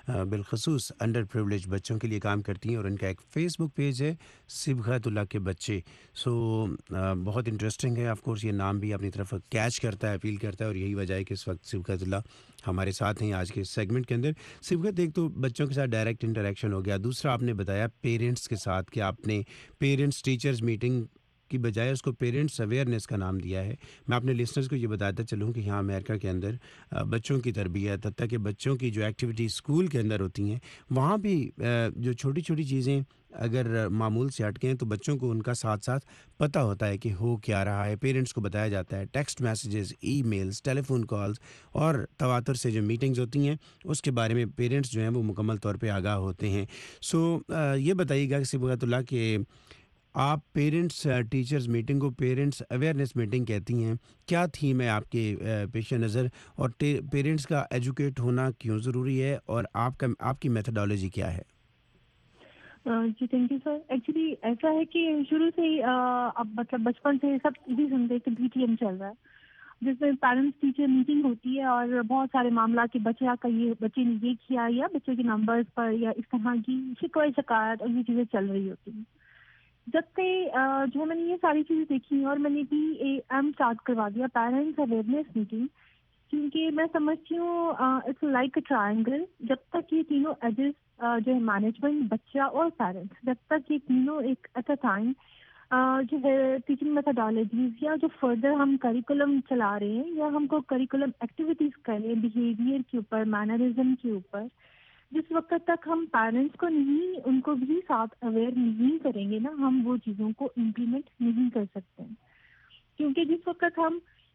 بالخصوص انڈر پریولیج بچوں کے لیے کام کرتی ہیں اور ان کا ایک فیس بک پیج ہے صبغت اللہ کے بچے. سو بہت انٹرسٹنگ ہے. آف کورس یہ نام بھی اپنی طرف کیچ کرتا ہے, اپیل کرتا ہے, اور یہی وجہ ہے کہ اس وقت صبغت اللہ ہمارے ساتھ ہیں آج کے سیگمنٹ کے اندر. صبغت, ایک تو بچوں کے ساتھ ڈائریکٹ انٹریکشن ہو گیا, دوسرا آپ نے بتایا پیرنٹس کے ساتھ کہ آپ نے پیرنٹس ٹیچرز میٹنگ کی بجائے اس کو پیرنٹس اویئرنیس کا نام دیا ہے. میں اپنے لسنرز کو یہ بتاتا چلوں کہ یہاں امریکہ کے اندر بچوں کی تربیت, حتیٰ کہ بچوں کی جو ایکٹیویٹی اسکول کے اندر ہوتی ہیں, وہاں بھی جو چھوٹی چھوٹی چیزیں اگر معمول سے ہٹکیں تو بچوں کو ان کا ساتھ ساتھ پتہ ہوتا ہے کہ ہو کیا رہا ہے. پیرنٹس کو بتایا جاتا ہے, text messages, emails, telephone calls اور تواتر سے جو میٹنگز ہوتی ہیں اس کے بارے میں پیرنٹس جو ہیں وہ مکمل طور پہ آگاہ ہوتے ہیں. سو یہ بتائیے گا کہ صبغت اللہ کہ آپ پیرنٹس ٹیچرز میٹنگ کو پیرنٹس اویئرنیس میٹنگ کہتی ہیں, کیا تھیم ہے آپ کے پیش نظر, اور پیرنٹس کا ایجوکیٹ ہونا کیوں ضروری ہے, اور آپ کی میتھڈالوجی کیا ہے؟ جی تھینک یو سر. ایکچولی ایسا ہے کہ شروع سے ہی اب مطلب بچپن سے سب یہی سنتے کہ PTM چل رہا ہے, جس میں پیرنٹس ٹیچر میٹنگ ہوتی ہے اور بہت سارے معاملات کہ بچے نے یہ کیا یا بچے کے نمبرز پر یا اس طرح کی شکایت اور یہ چیزیں چل رہی ہوتی ہیں. جب سے جو ہے میں نے یہ ساری چیزیں دیکھی اور میں نے PAM اسٹارٹ کروا دیا, پیرنٹس اویئرنیس میٹنگ, کیونکہ میں سمجھتی ہوں اٹس لائک اے ٹرائنگل. جب تک یہ تینوں ایجز جو ہے مینجمنٹ, بچہ اور پیرنٹس, جب تک یہ تینوں ایک ایٹ اے ٹائم جو ہے ٹیچنگ میتھڈالوجیز یا جو فردر ہم کریکولم چلا رہے ہیں یا ہم کو کریکولم ایکٹیویٹیز کریں بیہیویئر کے اوپر, مینرزم کے اوپر, جس وقت تک ہم پیرنٹس کو نہیں ان کو بھی ساتھ اویئر نہیں کریں گے نا, ہم وہ چیزوں کو امپلیمنٹ نہیں کر سکتے. کیونکہ جس وقت ہم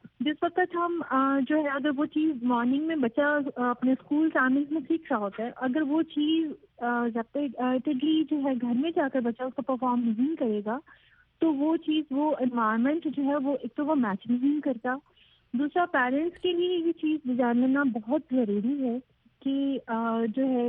جو ہے اگر وہ چیز مارننگ میں بچہ اپنے اسکول ٹائمنگ میں سیکھ رہا ہوتا ہے, اگر وہ چیز ریپیٹڈلی جو ہے گھر میں جا کر بچہ اس کو پرفارم نہیں کرے گا تو وہ چیز, وہ انوائرمنٹ جو ہے وہ ایک تو وہ میچ نہیں کرتا. دوسرا پیرنٹس کے لیے یہ چیز جاننا بہت ضروری ہے کہ جو ہے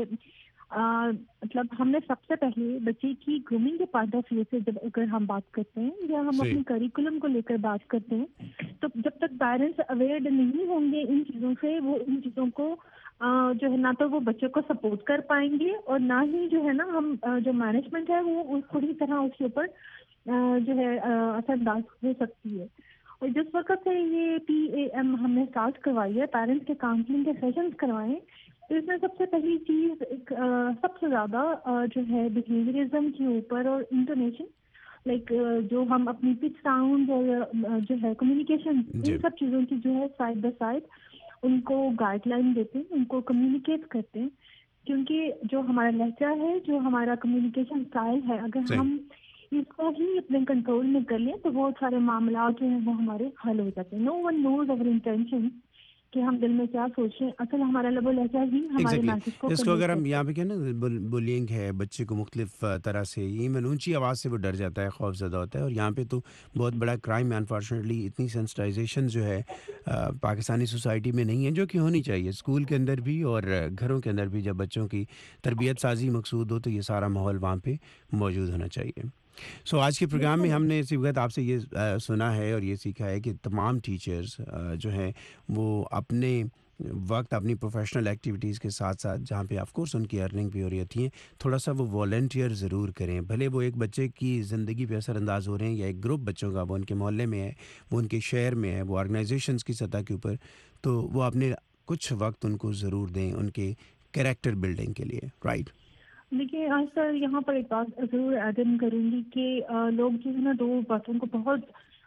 مطلب ہم نے سب سے پہلے بچے کی گرومنگ کے پوائنٹ آف ویو سے جب اگر ہم بات کرتے ہیں یا ہم اپنی کریکولم کو لے کر بات کرتے ہیں, تو جب تک پیرنٹس اویئر نہیں ہوں گے ان چیزوں سے, وہ ان چیزوں کو جو ہے نہ تو وہ بچوں کو سپورٹ کر پائیں گے اور نہ ہی جو ہے نا ہم جو مینجمنٹ ہے وہ پوری طرح اس کے اوپر جو ہے اثر انداز ہو سکتی ہے. اور جس وقت سے یہ PAM ہم نے اسٹارٹ کروائی ہے, پیرنٹس کے کاؤنسلنگ کے سیشنز کروائے, تو اس میں سب سے پہلی چیز ایک سب سے زیادہ جو ہے بیہیویئرزم کے اوپر اور انٹونیشن, لائک جو ہم اپنی پچ ساؤنڈ اور جو ہے کمیونیکیشن, ان سب چیزوں کی جو ہے سائڈ بائی سائڈ ان کو گائیڈ لائن دیتے ہیں, ان کو کمیونیکیٹ کرتے ہیں. کیونکہ جو ہمارا لہجہ ہے, جو ہمارا کمیونیکیشن اسٹائل ہے, اگر ہم اس کو ہی اپنے کنٹرول میں کر لیں تو بہت سارے معاملات جو ہیں وہ ہمارے حل ہو جاتے ہیں. No one knows our intention کہ ہم دل میں کیا سوچیں, اصل ہمارا لب و لہجہ ہی ہمارے میسج کو. اس کو اگر ہم یہاں پہ کہیں نا بولینگ ہے, بچے کو مختلف طرح سے ایون اونچی آواز سے وہ ڈر جاتا ہے, خوف زدہ ہوتا ہے, اور یہاں پہ تو بہت بڑا کرائم ہے. انفارچونیٹلی اتنی سینسٹائزیشن جو ہے پاکستانی سوسائٹی میں نہیں ہے, جو کہ ہونی چاہیے اسکول کے اندر بھی اور گھروں کے اندر بھی. جب بچوں کی تربیت سازی مقصود ہو تو یہ سارا ماحول وہاں پہ موجود ہونا چاہیے. سو آج کے پروگرام میں ہم نے صبغت آپ سے یہ سنا ہے اور یہ سیکھا ہے کہ تمام ٹیچرز جو ہیں وہ اپنے وقت اپنی پروفیشنل ایکٹیویٹیز کے ساتھ ساتھ, جہاں پہ آف کورس ان کی ارننگ بھی ہو رہی ہوتی ہیں, تھوڑا سا وہ والنٹیئر ضرور کریں. بھلے وہ ایک بچے کی زندگی پہ اثر انداز ہو رہے ہیں یا ایک گروپ بچوں کا, وہ ان کے محلے میں ہے, وہ ان کے شہر میں ہے, وہ آرگنائزیشنز کی سطح کے اوپر, تو وہ اپنے کچھ وقت ان کو ضرور دیں ان کے کریکٹر بلڈنگ کے لیے, رائٹ؟ دیکھیے سر, یہاں پر ایک بات ضرور ایڈ ان کروں گی کہ لوگ جو ہے نا دو باتوں کو بہت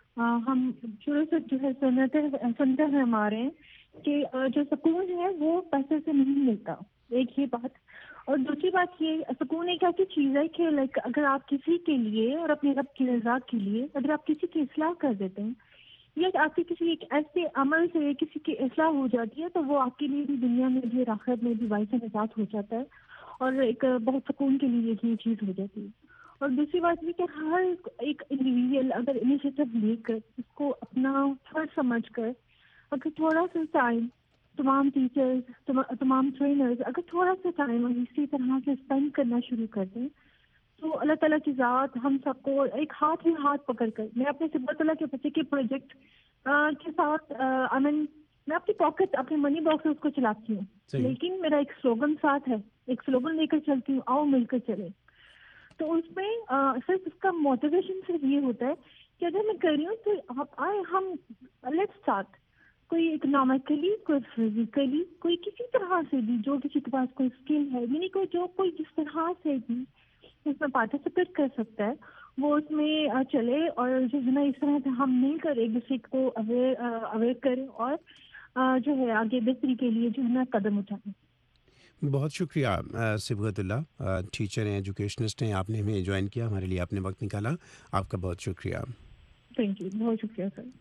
ہم شروع سے جو ہے سنتے ہیں ہمارے کہ جو سکون ہے وہ پیسے سے نہیں ملتا, ایک یہ بات. اور دوسری بات یہ, سکون ایک ایسی چیز ہے کہ لائک اگر آپ کسی کے لیے اور اپنے رب کی رضا کے لیے اگر آپ کسی کی اصلاح کر دیتے ہیں یا آپ کی کسی ایک ایسے عمل سے کسی کی اصلاح ہو جاتی ہے, تو وہ آپ کے لیے بھی دنیا میں بھی اور آخرت میں بھی باعث نجات ہو جاتا ہے اور ایک بہت سکون کے لیے یہ چیز ہو جاتی ہے. اور دوسری بات یہ کہ ہر ایک انڈیویژل اگر انیشیٹو لے کر اس کو اپنا فرض سمجھ کر اگر تھوڑا سا ٹائم, تمام ٹیچرز, تمام ٹرینرز اگر تھوڑا سا ٹائم اسی طرح سے اسپینڈ کرنا شروع کر دیں, تو اللہ تعالیٰ کی ذات ہم سب کو ایک ہاتھ میں ہاتھ پکڑ کر, میں اپنے صبغت اللہ کے بچے کے پروجیکٹ کے ساتھ میں اپنی پاکٹ اپنے منی باکس اس کو چلاتی ہوں, لیکن میرا ایک سلوگن ساتھ ہے, ایک स्लोगन लेकर चलती हूँ, आओ मिलकर चले. तो उसमें सिर्फ उसका मोटिवेशन सिर्फ ये होता है कि अगर मैं कर रही हूँ तो आप आए, हम लेट्स स्टार्ट. कोई इकोनॉमिकली, कोई फिजिकली, कोई किसी तरह से भी, जो किसी के पास कोई स्किल है, यानी कोई जिस तरह से भी इसमें पार्टिसिपेट कर सकता है वो उसमें चले. और जो है ना इस तरह से हम मिलकर एक दूसरे को अवेयर करें और जो है आगे बेहतरी के लिए जो है ना कदम उठाएं. बहुत शुक्रिया सिबगतुल्लाह, टीचर हैं, एजुकेशनिस्ट हैं, आपने हमें ज्वाइन किया, हमारे लिए आपने वक्त निकाला, आपका बहुत शुक्रिया. थैंक यू, बहुत शुक्रिया सर.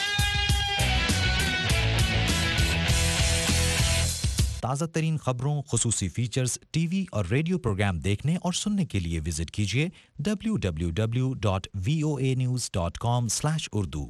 ताज़ा तरीन खबरों, खुसूसी फीचर्स, टीवी और रेडियो प्रोग्राम देखने और सुनने के लिए विजिट कीजिए www.voanews.com/urdu.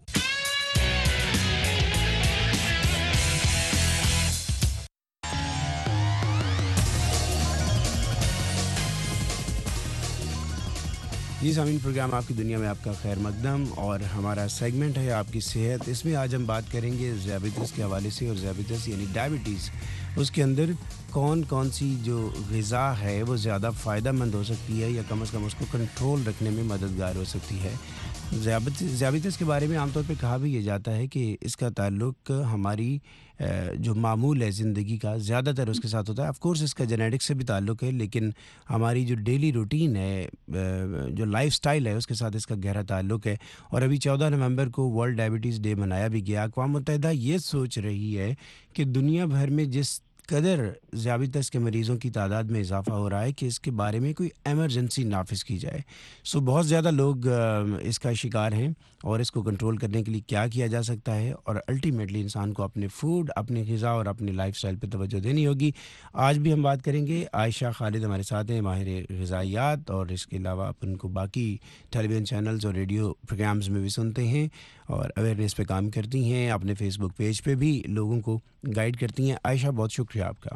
जी सामीन, प्रोग्राम आपकी दुनिया में आपका खैर मकदम और हमारा सेगमेंट है आपकी सेहत. इसमें आज हम बात करेंगे ज़ियाबतीस के हवाले से, और ज़ियाबतीस यानी डायबिटीज़, उसके अंदर कौन कौन सी जो ग़िज़ा है वो ज़्यादा फ़ायदेमंद हो सकती है या कम से कम उसको कंट्रोल रखने में मददगार हो सकती है. ज़ियाबतीस के बारे में आमतौर पे कहा भी ये जाता है कि इसका ताल्लुक़ हमारी जो मामूल है ज़िंदगी का ज़्यादातर उसके साथ होता है. ऑफ़ कोर्स इसका जेनेटिक्स से भी ताल्लुक़ है, लेकिन हमारी जो डेली रूटीन है, जो लाइफ़स्टाइल है, उसके साथ इसका गहरा ताल्लुक़ है. और अभी 14 नवंबर को वर्ल्ड डायबिटीज़ डे मनाया भी गया. अक़वाम मुत्तहिदा ये सोच रही है कि दुनिया भर में जिस कदर ज़ियाबतीस के मरीज़ों की तादाद में इजाफ़ा हो रहा है कि इसके बारे में कोई एमरजेंसी नाफिज की जाए. सो बहुत ज़्यादा लोग इसका शिकार हैं, और इसको कंट्रोल करने के लिए क्या किया जा सकता है, और अल्टीमेटली इंसान को अपने फूड, अपनी ग़िज़ा और अपनी लाइफस्टाइल पे तवज्जो देनी होगी. आज भी हम बात करेंगे. आयशा खालिद हमारे साथ हैं, माहिर ग़िज़ाइयात, और इसके अलावा आप उनको बाकी टेलीविज़न चैनल्स और रेडियो प्रोग्राम्स में भी सुनते हैं और अवेयरनेस पे काम करती हैं. अपने फेसबुक पेज पे भी लोगों को गाइड करती हैं. आयशा, बहुत शुक्रिया आपका.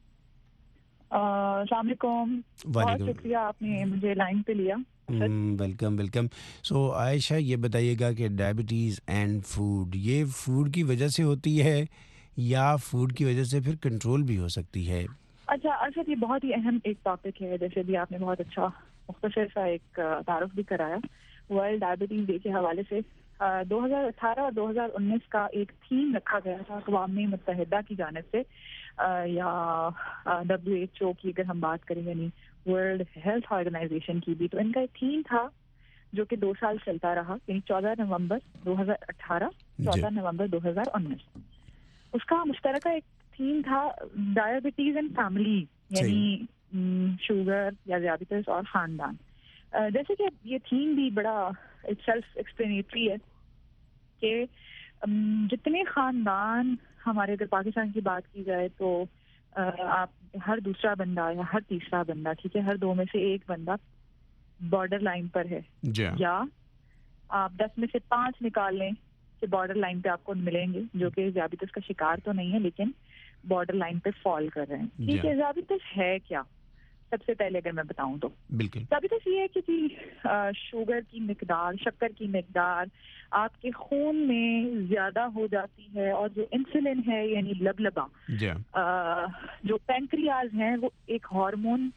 अस्सलाम वालेकुम, बहुत शुक्रिया आपने मुझे लाइन पे लिया. वेलकम. सो आयशा, ये बताइएगा कि डायबिटीज़ एंड फूड, ये फूड की वजह से होती है या फूड की वजह से फिर कंट्रोल भी हो सकती है? अच्छा अरशद, ये बहुत ही अहम एक टॉपिक है. जैसे भी आपने बहुत अच्छा मुख्तसर सा एक तारुफ भी कराया वर्ल्ड डायबिटीज़ डे के हवाले से. 2018 और 2019 का एक थीम रखा गया था अक़वाम मुत्तहिदा की जानिब से, या WHO की अगर हम बात करें, यानी वर्ल्ड हेल्थ ऑर्गेनाइजेशन की भी. तो इनका एक थीम था जो कि 2 साल चलता रहा, यानी 14 नवंबर 2018, 14 नवंबर 2019. उसका मुश्तरका एक थीम था डायबिटीज एंड फैमिली, यानी शुगर या ज़ियाबतीस और ख़ानदान. जैसे कि ये थीम भी बड़ा सेल्फ एक्सप्लेनेटरी है कि जितने ख़ानदान हमारे, अगर पाकिस्तान की बात की जाए तो आप हर दूसरा बंदा या हर तीसरा बंदा, ठीक है, हर 2 में से 1 बंदा बॉर्डर लाइन पर है, या आप 10 में से 5 निकाल लें कि बॉर्डर लाइन पे आपको मिलेंगे जो कि ज़ियाबतीस का शिकार तो नहीं है लेकिन बॉर्डर लाइन पे फॉल कर रहे हैं. ठीक है, ज़ियाबतीस है क्या? सबसे पहले अगर मैं बताऊं तो ज़ियाबतीस ये है कि शुगर की मिकदार, शक्कर की मिकदार आपके खून में ज्यादा हो जाती है, और जो इंसुलिन है यानी लबलबा, जो पैंक्रियाज हैं वो एक हार्मोन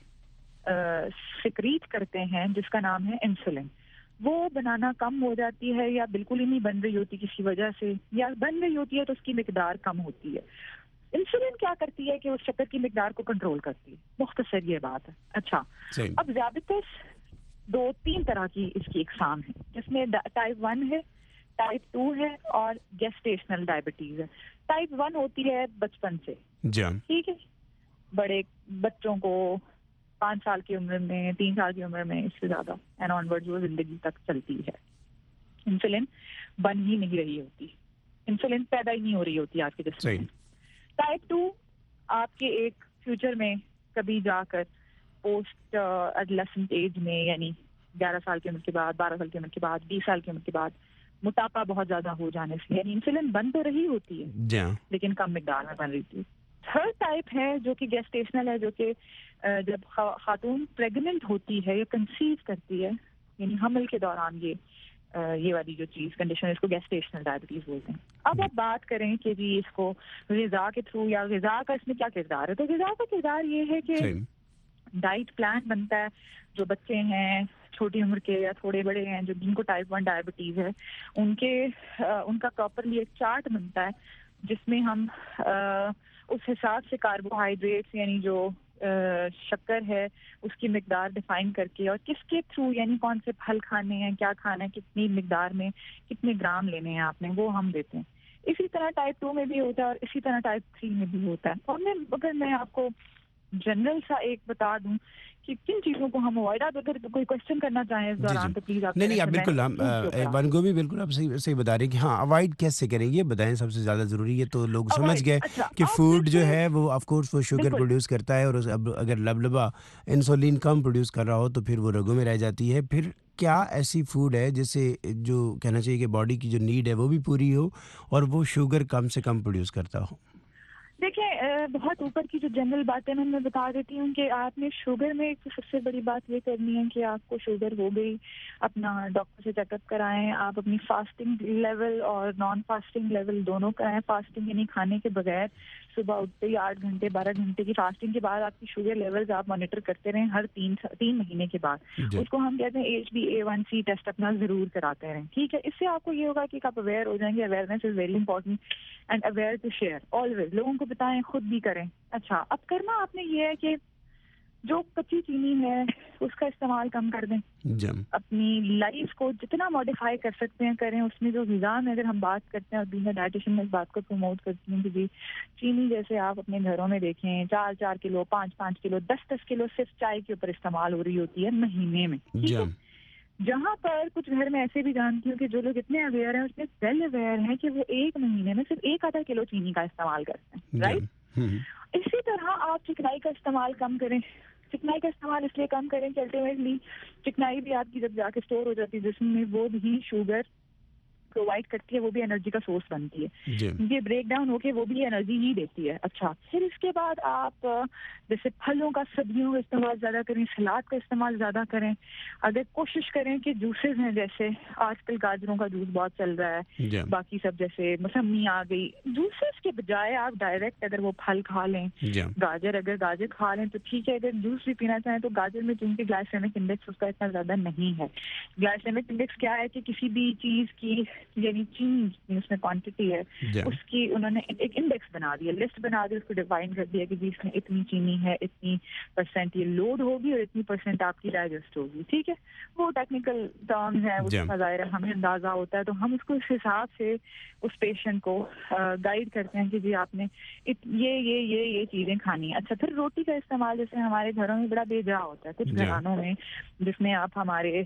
सिक्रीट करते हैं जिसका नाम है इंसुलिन, वो बनाना कम हो जाती है या बिल्कुल ही नहीं बन रही होती किसी वजह से, या बन रही होती है तो उसकी मिकदार कम होती है. इंसुलिन क्या करती है कि उस शक्कर की मिकदार को कंट्रोल करती है. मुख्तसर ये बात है. अच्छा, अब ज़ियाबतीस 2-3 तरह की इसकी इकसाम है, जिसमें टाइप 1 है, टाइप 2 है और गेस्टेशनल डायबिटीज है. टाइप 1 होती है बचपन से, ठीक है, बड़े बच्चों को 5 साल की उम्र में, 3 साल की उम्र में, इससे ज्यादा एंड ऑनवर्ड जो जिंदगी तक चलती है. इंसुलिन बन ही नहीं रही होती, इंसुलिन पैदा ही नहीं हो रही होती आपके जिस्म में. टाइप 2 आपके एक फ्यूचर में कभी जाकर पोस्ट एडोलेसेंट एज में, यानी 11 साल की उम्र के बाद, 12 साल की उम्र के बाद, 20 साल की उम्र के बाद मोटापा बहुत ज्यादा हो जाने से, यानी इंसुलिन बन तो रही होती है लेकिन कम मिकदार में बन रही थी. थर्ड टाइप है जो कि गेस्टेशनल है, जो कि जब खातून प्रेग्नेंट होती है या कंसीव करती है, यानी हमल के दौरान ये वाली जो चीज कंडीशन है, इसको गेस्टेशनल डायबिटीज बोलते हैं. अब आप बात करें कि जी इसको ग़िज़ा के थ्रू, या ग़िज़ा का इसमें क्या किरदार है, तो ग़िज़ा का किरदार ये है कि ڈائٹ پلان بنتا ہے. جو بچے ہیں چھوٹی عمر کے یا تھوڑے بڑے ہیں جو جن کو ٹائپ 1 ڈائبٹیز ہے ان کا پراپرلی ایک چارٹ بنتا ہے جس میں ہم اس حساب سے کاربوہائیڈریٹس یعنی جو شکر ہے اس کی مقدار ڈیفائن کر کے اور کس کے تھرو یعنی کون سے پھل کھانے ہیں, کیا کھانا ہے, کتنی مقدار میں کتنے گرام لینے ہیں آپ نے, وہ ہم دیتے ہیں. اسی طرح ٹائپ 2 میں بھی ہوتا ہے اور اسی طرح ٹائپ 3 میں بھی ہوتا ہے. اور اگر میں آپ کو جنرل سا ایک بتا دوں کہ کن چیزوں کو ہم اوائڈ, آپ اگر کوئی کوشچن کرنا چاہیں اس دوران تو پلیز آپ نہیں آپ بالکل ون گوبھی بالکل آپ صحیح بتا رہے ہیں کہ ہاں اوائڈ کیسے کریں یہ بتائیں سب سے زیادہ ضروری ہے. تو لوگ سمجھ گئے کہ فوڈ جو ہے وہ آف کورس وہ شوگر پروڈیوس کرتا ہے اور اگر لبلبا انسولین کم پروڈیوس کر رہا ہو تو پھر وہ رگوں میں رہ جاتی ہے. پھر کیا ایسی فوڈ ہے جس سے جو کہنا چاہیے کہ باڈی کی جو نیڈ ہے وہ بھی پوری ہو اور وہ شوگر کم سے کم پروڈیوس کرتا ہو؟ دیکھیں بہت اوپر کی جو جنرل باتیں میں بتا دیتی ہوں کہ آپ نے شوگر میں ایک سب سے بڑی بات یہ کرنی ہے کہ آپ کو شوگر ہو گئی اپنا ڈاکٹر سے چیک اپ کرائیں. آپ اپنی فاسٹنگ لیول اور نان فاسٹنگ لیول دونوں کرائیں. فاسٹنگ یعنی کھانے کے بغیر صبح اٹھتے ہی 8 گھنٹے 12 گھنٹے کی فاسٹنگ کے بعد آپ کی شوگر لیولز آپ مانیٹر کرتے رہیں ہر 3 مہینے کے بعد. اس کو ہم کہتے ہیں HbA1c ٹیسٹ اپنا ضرور کراتے رہیں. ٹھیک ہے, اس سے آپ کو یہ ہوگا کہ آپ اویئر ہو جائیں گے. Awareness is very important and aware to share always. لوگوں کو بتائیں, خود بھی کریں. اچھا, اب کرنا آپ نے یہ ہے کہ جو کچی چینی ہے اس کا استعمال کم کر دیں. اپنی لائف کو جتنا ماڈیفائی کر سکتے ہیں کریں. اس میں جو غذا میں اگر ہم بات کرتے ہیں اور بینگ ڈائٹیشین میں اس بات کو پروموٹ کرتی ہوں کہ جی چینی جیسے آپ اپنے گھروں میں دیکھیں 4 کلو 5 کلو 10 کلو صرف چائے کے اوپر استعمال ہو رہی ہوتی ہے مہینے میں. ٹھیک ہے, جہاں پر کچھ گھر میں ایسے بھی جانتی ہوں کہ جو لوگ اتنے اویئر ہیں, اتنے ویل اویئر ہیں کہ وہ 1 مہینے میں صرف 1 کلو چینی کا استعمال کرتے ہیں. رائٹ. اسی طرح آپ چکنائی کا استعمال کم کریں. چکنائی کا استعمال اس لیے کم کریں کہ الٹیمیٹلی چکنائی بھی آپ کی جب جا کے اسٹور ہو جاتی ہے جسم میں وہ بھی شوگر پرووائڈ کرتی ہے, وہ بھی انرجی کا سورس بنتی ہے. یہ بریک ڈاؤن ہو کے وہ بھی انرجی ہی دیتی ہے. اچھا, پھر اس کے بعد آپ جیسے پھلوں کا سبزیوں کا استعمال زیادہ کریں, سلاد کا استعمال زیادہ کریں. اگر کوشش کریں کہ جوسز ہیں جیسے آج کل گاجروں کا جوس بہت چل رہا ہے, باقی سب جیسے موسمی آ گئی, جوسز کے بجائے آپ ڈائریکٹ اگر وہ پھل کھا لیں. اگر گاجر کھا لیں تو ٹھیک ہے, اگر جوس بھی پینا چاہیں تو گاجر میں چونکہ گلائسیمک انڈیکس اس کا اتنا زیادہ نہیں ہے. گلائسیمک انڈیکس کیا ہے کہ کسی بھی چیز کی یعنی چینی اس میں کوانٹٹی ہے اس کی انہوں نے ایک انڈیکس بنا دیا, لسٹ بنا دی, اس کو ڈیفائن کر دیا کہ جی اس میں اتنی چینی ہے, اتنی % یہ لوڈ ہوگی اور اتنی % آپ کی ڈائجسٹ ہوگی. ٹھیک ہے, وہ ٹیکنیکل ٹرمز ہیں, اس کا ظاہر ہمیں اندازہ ہوتا ہے تو ہم اس کو اس حساب سے اس پیشنٹ کو گائیڈ کرتے ہیں کہ جی آپ نے یہ چیزیں کھانی ہیں. اچھا, پھر روٹی کا استعمال جیسے ہمارے گھروں میں بڑا بے جا ہوتا ہے کچھ گھرانوں میں جس میں آپ ہمارے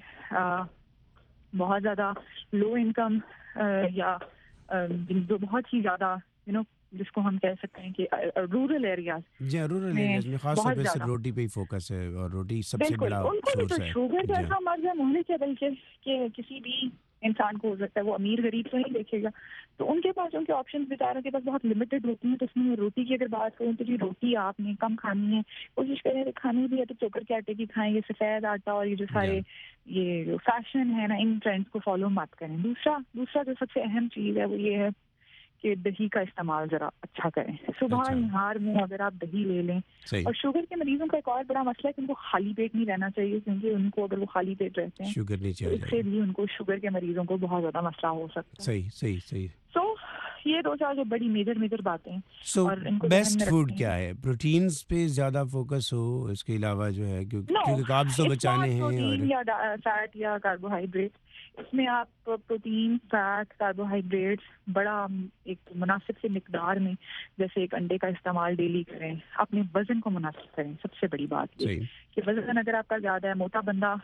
بہت زیادہ لو انکم یا جو بہت ہی زیادہ جس کو ہم کہہ سکتے ہیں کہ رورل ایریاز میں خاص طور پہ صرف روٹی پہ ہی فوکس ہے اور روٹی سب سے بڑا سورس ہے. شوگر جیسا مرض ہے ہونے کے بلکہ کہ کسی بھی انسان کو ہو سکتا ہے, وہ امیر غریب تو نہیں دیکھے گا, تو ان کے پاس ان کے آپشنز بیچاروں کے پاس بہت لمیٹڈ ہوتی ہیں. تو اس میں روٹی کی اگر بات کریں تو جی روٹی آپ نے کم کھانی ہے, کوشش کریں کہ کھانی بھی ہے تو چوکر کے آٹے کی کھائیں. یہ سفید آٹا اور یہ جو سارے یہ جو فیشن ہے نا ان ٹرینڈس کو فالو مت کریں. دوسرا جو سب سے اہم چیز ہے وہ یہ ہے کہ دہی کا استعمال ذرا اچھا کریں. صبح نہار میں اگر آپ دہی لے لیں. اور شوگر کے مریضوں کا ایک اور بڑا مسئلہ ہے کہ ان کو خالی پیٹ نہیں رہنا چاہیے, کیونکہ ان کو اگر وہ خالی پیٹ رہتے ہیں شوگر نیچے اس سے بھی ان کو شوگر کے مریضوں کو بہت زیادہ مسئلہ ہو سکتا ہے. صحیح. سو یہ 2-4 جو بڑی میجر باتیں ہیں. سو بیسٹ فوڈ کیا ہے؟ پروٹینز پہ زیادہ فوکس ہو, اس کے علاوہ جو ہے کیونکہ کاربز تو بچانے ہیں, اور یا فیٹ یا کاربوہائیڈریٹ. اس میں آپ پروٹین, فیٹ, کاربوہائیڈریٹس بڑا ایک مناسب سے مقدار میں, جیسے ایک انڈے کا استعمال ڈیلی کریں. اپنے وزن کو مناسب کریں. سب سے بڑی بات یہ کہ وزن اگر آپ کا زیادہ ہے, موٹا بندہ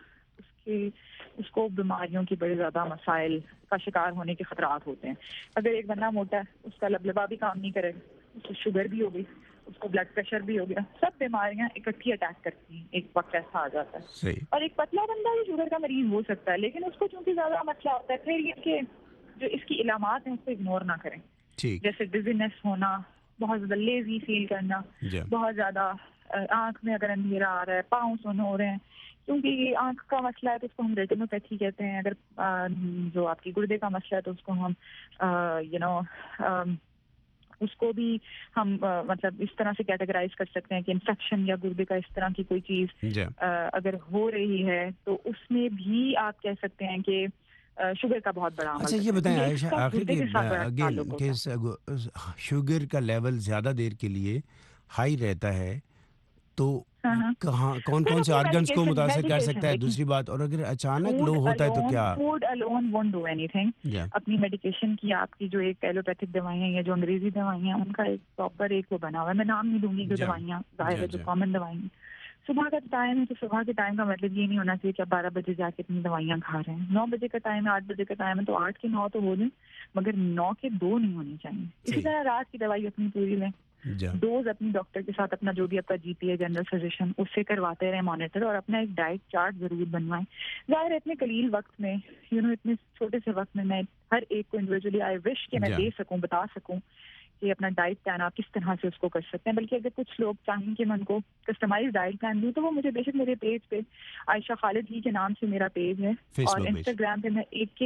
اس کو بیماریوں کی بڑے زیادہ مسائل کا شکار ہونے کے خطرات ہوتے ہیں. اگر ایک بندہ موٹا ہے, اس کا لبلبا بھی کام نہیں کرے, اس کو شوگر بھی ہو گئی, اس کو بلڈ پریشر بھی ہو گیا, سب بیماریاں اکٹھی اٹیک کرتی ہیں, ایک وقت ایسا آ جاتا ہے. اور ایک پتلا بندہ بھی شوگر کا مریض ہو سکتا ہے, لیکن اس کو چونکہ زیادہ مسئلہ ہوتا ہے. پھر یہ کہ جو اس کی علامات ہیں اس کو اگنور نہ کریں. جیسے ڈیزینس ہونا, بہت زیادہ لیزی فیل کرنا, بہت زیادہ آنکھ میں اگر اندھیرا آ رہا ہے, پاؤں سونے ہو رہے ہیں, کیونکہ یہ آنکھ کا مسئلہ ہے تو اس کو ہم ریٹینوپیتھی کہتے ہیں. اگر جو آپ کی گردے کا مسئلہ ہے تو اس کو ہم اس کو بھی ہم مطلب اس طرح سے کیٹیگرائز کر سکتے ہیں کہ انفیکشن یا گردے کا اس طرح کی کوئی چیز اگر ہو رہی ہے تو اس میں بھی آپ کہہ سکتے ہیں کہ شوگر کا بہت بڑا عمل. اچھا یہ بتائیں عائشہ آخر کہ شوگر کا لیول زیادہ دیر کے لیے ہائی رہتا ہے تو کہاں کون کون سے آرگنز کو متاثر کر سکتا ہے؟ دوسری بات، اور اگر اچانک لو ہوتا ہے تو کیا؟ Food alone won't do anything. اپنی میڈیکیشن کی آپ کی جو ایک ایلوپیتھک دوائیاں یا جو انگریزی دوائیاں ان کا ایک پراپر ایک وہ بنا ہوا ہے. میں نام نہیں دوں گی جو دوائیاں ظاہر ہے جو کامن دوائیاں. صبح کا ٹائم ہے تو صبح کے ٹائم کا مطلب یہ نہیں ہونا چاہیے کہ آپ 12 بجے جا کے اتنی دوائیاں کھا رہے ہیں. 9 بجے کا ٹائم ہے، 8 بجے کا ٹائم ہے تو 8 کے 9 تو ہو جائیں، مگر 9 کے 2 نہیں ہونی چاہیے. اسی طرح رات کی دوائی اپنی پوری لیں، ڈوز اپنی ڈاکٹر کے ساتھ اپنا جو بھی آپ کا جی پی ہے جنرل فزیشین اس سے کرواتے رہے مانیٹر، اور اپنا ایک ڈائٹ چارٹ ضرور بنوائیں. ظاہر ہے اتنے قلیل وقت میں اتنے چھوٹے سے وقت میں ہر ایک کو انڈیویجولی آئی وش کہ میں دے سکوں، بتا سکوں کہ اپنا ڈائٹ پلان آپ کس طرح سے اس کو کر سکتے ہیں. بلکہ اگر کچھ لوگ چاہیں کہ میں ان کو کسٹمائز ڈائٹ پلان دوں تو وہ مجھے بے شک میرے پیج پہ عائشہ خالد ہی کے نام سے میرا پیج ہے، اور انسٹاگرام پہ میں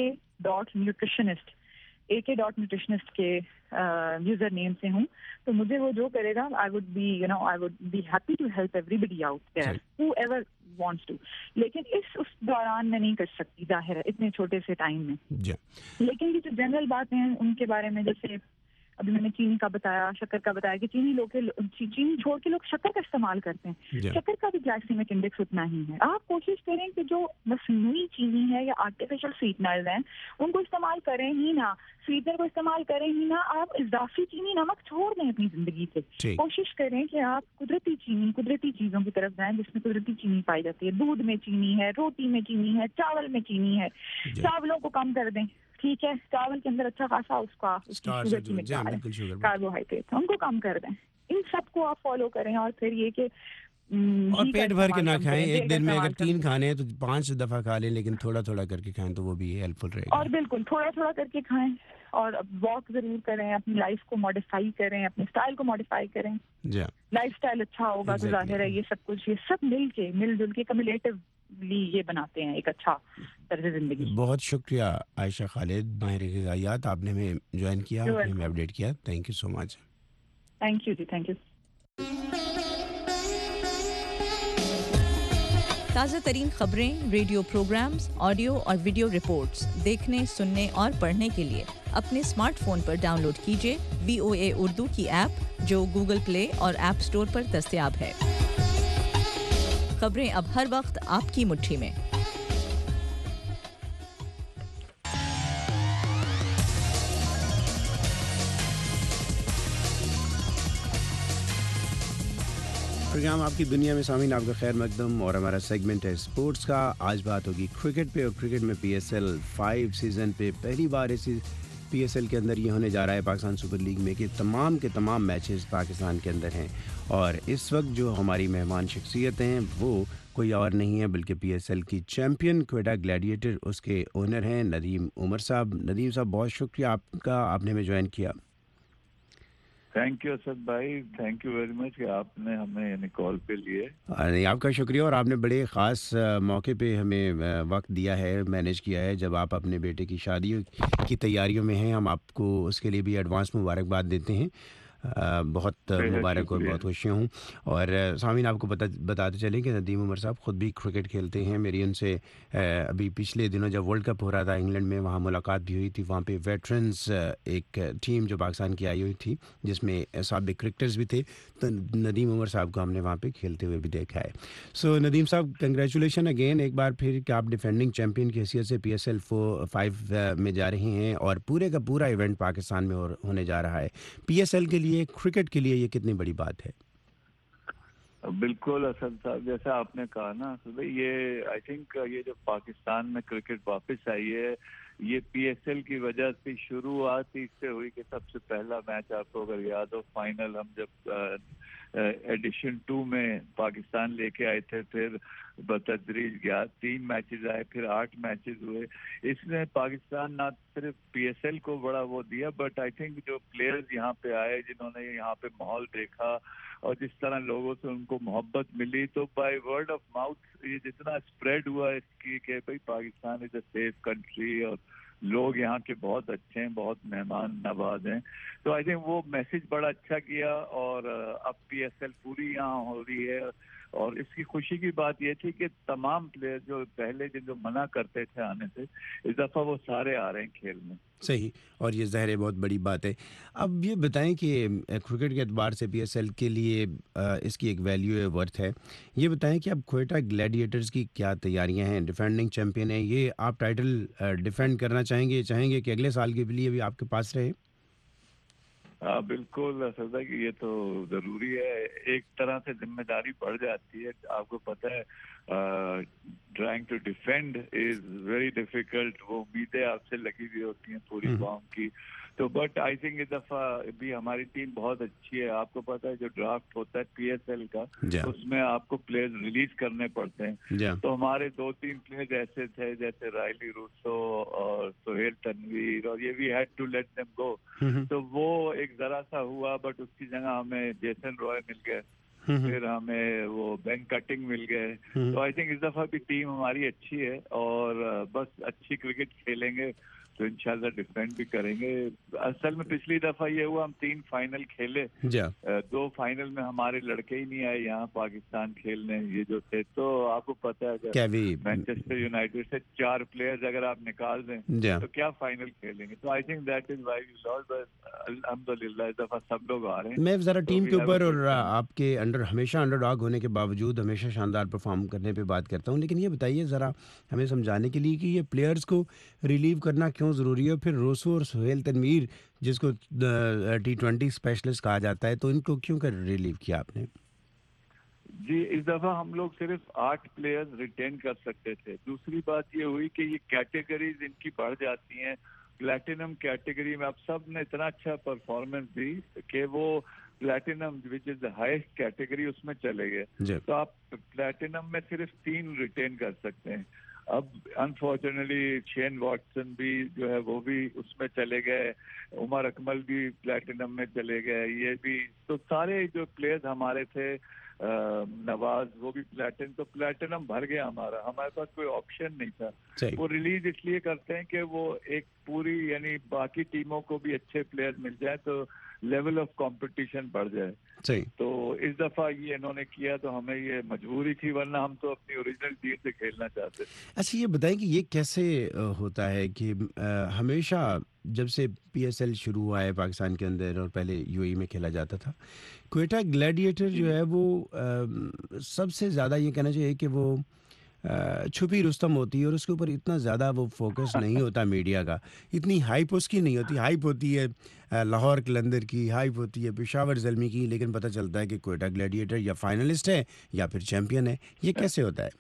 AK.nutritionist کے یوزر نیم سے ہوں. تو مجھے وہ جو کرے گا I would be happy to help everybody out there whoever wants to. لیکن اس دوران میں نہیں کر سکتی ظاہر ہے اتنے چھوٹے سے ٹائم میں. لیکن یہ جو جنرل باتیں ہیں ان کے بارے میں، جیسے ابھی میں نے چینی کا بتایا، شکر کا بتایا کہ چینی چھوڑ کے لوگ شکر کا استعمال کرتے ہیں. شکر کا بھی گلائسیمک انڈیکس اتنا ہی ہے. آپ کوشش کریں کہ جو مصنوعی چینی ہے یا آرٹیفیشل سویٹنرز ہیں ان کو استعمال کریں ہی نہ، سویٹنر کو استعمال کریں ہی نہ. آپ اضافی چینی نمک چھوڑ دیں اپنی زندگی سے. کوشش کریں کہ آپ قدرتی چینی، قدرتی چیزوں کی طرف جائیں جس میں قدرتی چینی پائی جاتی ہے. دودھ میں چینی ہے، روٹی میں چینی ہے، چاول میں چینی ہے. چاولوں کو کم کر دیں، ٹھیک ہے، چاول کے اندر اچھا خاصا اس کا شوگر کی مقدار ہے، کاربوہائیڈریٹ ان کو کم کر دیں. ان سب کو آپ فالو کریں، اور پھر یہ کہ اور پیٹ بھر کے نہ کھائیں. ایک دن میں اگر 3 کھانے ہیں تو 5 دفعہ کھا لیں، لیکن تھوڑا تھوڑا کر کے کھائیں تو وہ بھی ہیلپ فل رہے گا. اور بالکل تھوڑا تھوڑا کر کے کھائیں، اور واک ضرور کریں، اپنی لائف کو ماڈیفائی کریں، اپنے اسٹائل کو ماڈیفائی کریں. لائف اسٹائل اچھا ہوگا تو ظاہر ہے یہ سب کچھ، یہ سب مل جل کے کمیولیٹیولی یہ بناتے ہیں ایک اچھا طرز زندگی. بہت شکریہ عائشہ خالد، ماہر غذائیات، آپ نے ہمیں جوائن کیا، آپ نے ہمیں اپڈیٹ کیا. Thank you so much. Thank you جی، تھینک یو. تازہ ترین خبریں، ریڈیو پروگرامز، آڈیو اور ویڈیو رپورٹس دیکھنے، سننے اور پڑھنے کے لیے اپنے اسمارٹ فون پر ڈاؤن لوڈ کیجیے VOA اردو کی ایپ جو گوگل پلے اور ایپ اسٹور پر دستیاب ہے. خبریں اب ہر وقت آپ کی مٹھی میں. پروگرام آپ کی دنیا میں سامعین آپ کا خیر مقدم، اور ہمارا سیگمنٹ ہے اسپورٹس کا. آج بات ہوگی کرکٹ پہ، اور کرکٹ میں PSL 5 سیزن پہ پہلی بار اسی PSL کے اندر یہ ہونے جا رہا ہے پاکستان سپر لیگ میں کہ تمام کے تمام میچز پاکستان کے اندر ہیں. اور اس وقت جو ہماری مہمان شخصیت ہیں وہ کوئی اور نہیں ہے بلکہ PSL کی چیمپئن کوئٹہ گلیڈیٹر، اس کے اونر ہیں ندیم عمر صاحب. ندیم صاحب بہت شکریہ آپ کا، آپ نے ہمیں جوائن کیا. تھینک یو اسد بھائی، تھینک یو ویری مچ کہ آپ نے ہمیں یعنی کال پہ لیے. نہیں، آپ کا شکریہ، اور آپ نے بڑے خاص موقع پہ ہمیں وقت دیا ہے، مینیج کیا ہے جب آپ اپنے بیٹے کی شادی کی تیاریوں میں ہیں. ہم آپ کو اس کے لیے بھی ایڈوانس مبارکباد دیتے ہیں. بہت مبارک اور بہت خوشی ہوں. اور سامعین آپ کو بتاتے چلیں کہ ندیم عمر صاحب خود بھی کرکٹ کھیلتے ہیں. میری ان سے ابھی پچھلے دنوں جب ورلڈ کپ ہو رہا تھا انگلینڈ میں، وہاں ملاقات بھی ہوئی تھی. وہاں پہ ویٹرنز ایک ٹیم جو پاکستان کی آئی ہوئی تھی جس میں سابق کرکٹرز بھی تھے، تو ندیم عمر صاحب کو ہم نے وہاں پہ کھیلتے ہوئے بھی دیکھا ہے. سو ندیم صاحب کنگریچولیشن اگین ایک بار پھر کہ آپ ڈیفینڈنگ چیمپئن کی حیثیت سے PSL 5 میں جا رہے ہیں، اور پورے کا پورا ایونٹ پاکستان میں ہونے جا رہا ہے. PSL کے لیے، کرکٹ کے لیے یہ کتنی بڑی بات ہے؟ بالکل اسد صاحب، جیسا آپ نے کہا نا یہ آئی تھنک یہ جو پاکستان میں کرکٹ واپس آئی ہے یہ PSL کی وجہ سے شروعات اس سے ہوئی کہ سب سے پہلا میچ آپ کو اگر یاد ہو، فائنل ہم جب ایڈیشن 2 میں پاکستان لے کے آئے تھے، پھر بتدریج گیا 3 میچز آئے، پھر 8 میچز ہوئے. اس نے پاکستان نہ صرف PSL کو بڑا وہ دیا، بٹ آئی تھنک جو پلیئرز یہاں پہ آئے، جنہوں نے یہاں پہ ماحول دیکھا اور جس طرح لوگوں سے ان کو محبت ملی، تو بائی ورڈ آف ماؤتھ یہ جتنا اسپریڈ ہوا اس کی کہ بھائی Pakistan is a safe country, اور लोग यहाँ के बहुत अच्छे हैं, बहुत मेहमान नवाज हैं. तो आई थिंक वो मैसेज बड़ा अच्छा किया और अब PSL पूरी यहाँ हो रही है. और इसकी खुशी की बात ये थी कि तमाम प्लेयर जो पहले जो मना करते थे आने से, इस दफ़ा वो सारे आ रहे हैं खेल में. सही, और ये ज़ाहिर है बहुत बड़ी बात है. अब ये बताएं कि क्रिकेट के एतबार से PSL के लिए इसकी एक वैल्यू है, वर्थ है. ये बताएं कि अब क्वेटा ग्लैडिएटर्स की क्या तैयारियां हैं? डिफेंडिंग चैंपियन है ये, आप टाइटल डिफेंड करना चाहेंगे कि अगले साल के लिए भी आपके पास रहे? बिल्कुल सरदा कि ये तो ज़रूरी है. एक तरह से जिम्मेदारी बढ़ जाती है. आपको पता है trying to defend is very difficult. वो उम्मीदें आपसे लगी हुई होती हैं पूरी कौम की. तो बट आई थिंक इस दफ़ा भी हमारी टीम बहुत अच्छी है. आपको पता है जो ड्राफ्ट होता है PSL का, उसमें आपको प्लेयर्स रिलीज करने पड़ते हैं. तो हमारे 2-3 प्लेयर्स ऐसे थे जैसे रायली रूसो और सोहेल तनवीर, और ये we had to let them go. तो वो एक जरा सा हुआ, बट उसकी जगह हमें जेसन रॉय मिल गए, फिर हमें वो बेन कटिंग मिल गए. तो आई थिंक इस दफ़ा भी टीम हमारी अच्छी है और बस अच्छी क्रिकेट खेलेंगे तो इंशाल्लाह डिफेंड भी करेंगे. असल में पिछली दफा ये हुआ हम 3 फाइनल खेले, 2 फाइनल में हमारे लड़के ही नहीं आए यहाँ पाकिस्तान खेलने, ये जो थे. तो आपको पता है मैनचेस्टर यूनाइटेड से 4 प्लेयर्स अगर आप निकाल दें तो क्या फाइनल खेलेंगे. तो I think that is why we lost. But अल्हम्दुलिल्लाह इस दफा सब लोग आ रहे हैं. मैं जरा टीम के ऊपर और आपके हमेशा अंडरडॉग होने के बावजूद हमेशा शानदार परफॉर्म करने पे बात करता हूँ, लेकिन ये बताइए ज़रा हमें समझाने के लिए कि ये प्लेयर्स को रिलीव करना क्यों ज़रूरी है. फिर रोसू और सोहेल तनवीर जिसको T20 स्पेशलिस्ट कहा जाता है, तो इनको क्यों कर रिलीव किया आपने? जी, इस दफा हम लोग सिर्फ 8 प्लेयर्स रिटेन कर सकते थे. दूसरी बात ये हुई कि ये कैटेगरीज इनकी बढ़ जाती हैं. प्लैटिनम कैटेगरी में अब सब ने इतना अच्छा परफॉर्मेंस दी कि वो platinum which is the highest category उसमें चले गए. तो आप प्लैटिनम में सिर्फ 3 रिटेन कर सकते हैं. अब अनफॉर्चुनेटली शेन वॉटसन भी जो है वो भी उसमें चले गए, उमर अकमल भी प्लैटिनम में चले गए, ये भी. तो सारे जो प्लेयर्स हमारे थे नवाज वो भी तो प्लैटिनम भर गया हमारे पास कोई ऑप्शन नहीं था. वो रिलीज इसलिए करते हैं कि वो एक पूरी यानी बाकी टीमों को भी अच्छे प्लेयर मिल जाए तो लेवल ऑफ कंपटीशन बढ़ जाए. तो इस दफा ये इन्होंने किया तो हमें ये मजबूरी थी, वरना हम तो अपनी ओरिजिनल टीम से खेलना चाहते थे. अच्छा ये बताएं कि ये कैसे होता है कि हमेशा जब से PSL शुरू हुआ है पाकिस्तान के अंदर और पहले UAE में खेला जाता था, क्वेटा ग्लैडिएटर जो है वो सबसे ज़्यादा ये कहना चाहिए कि वो छुपी रुस्तम होती है और उसके ऊपर इतना ज़्यादा वो फोकस नहीं होता मीडिया का. इतनी हाइप उसकी नहीं होती. हाइप होती है लाहौर कलंदर की, हाइप होती है पेशावर ज़ल्मी की, लेकिन पता चलता है कि क्वेटा ग्लैडिएटर या फाइनलिस्ट है या फिर चैंपियन है. ये कैसे होता है?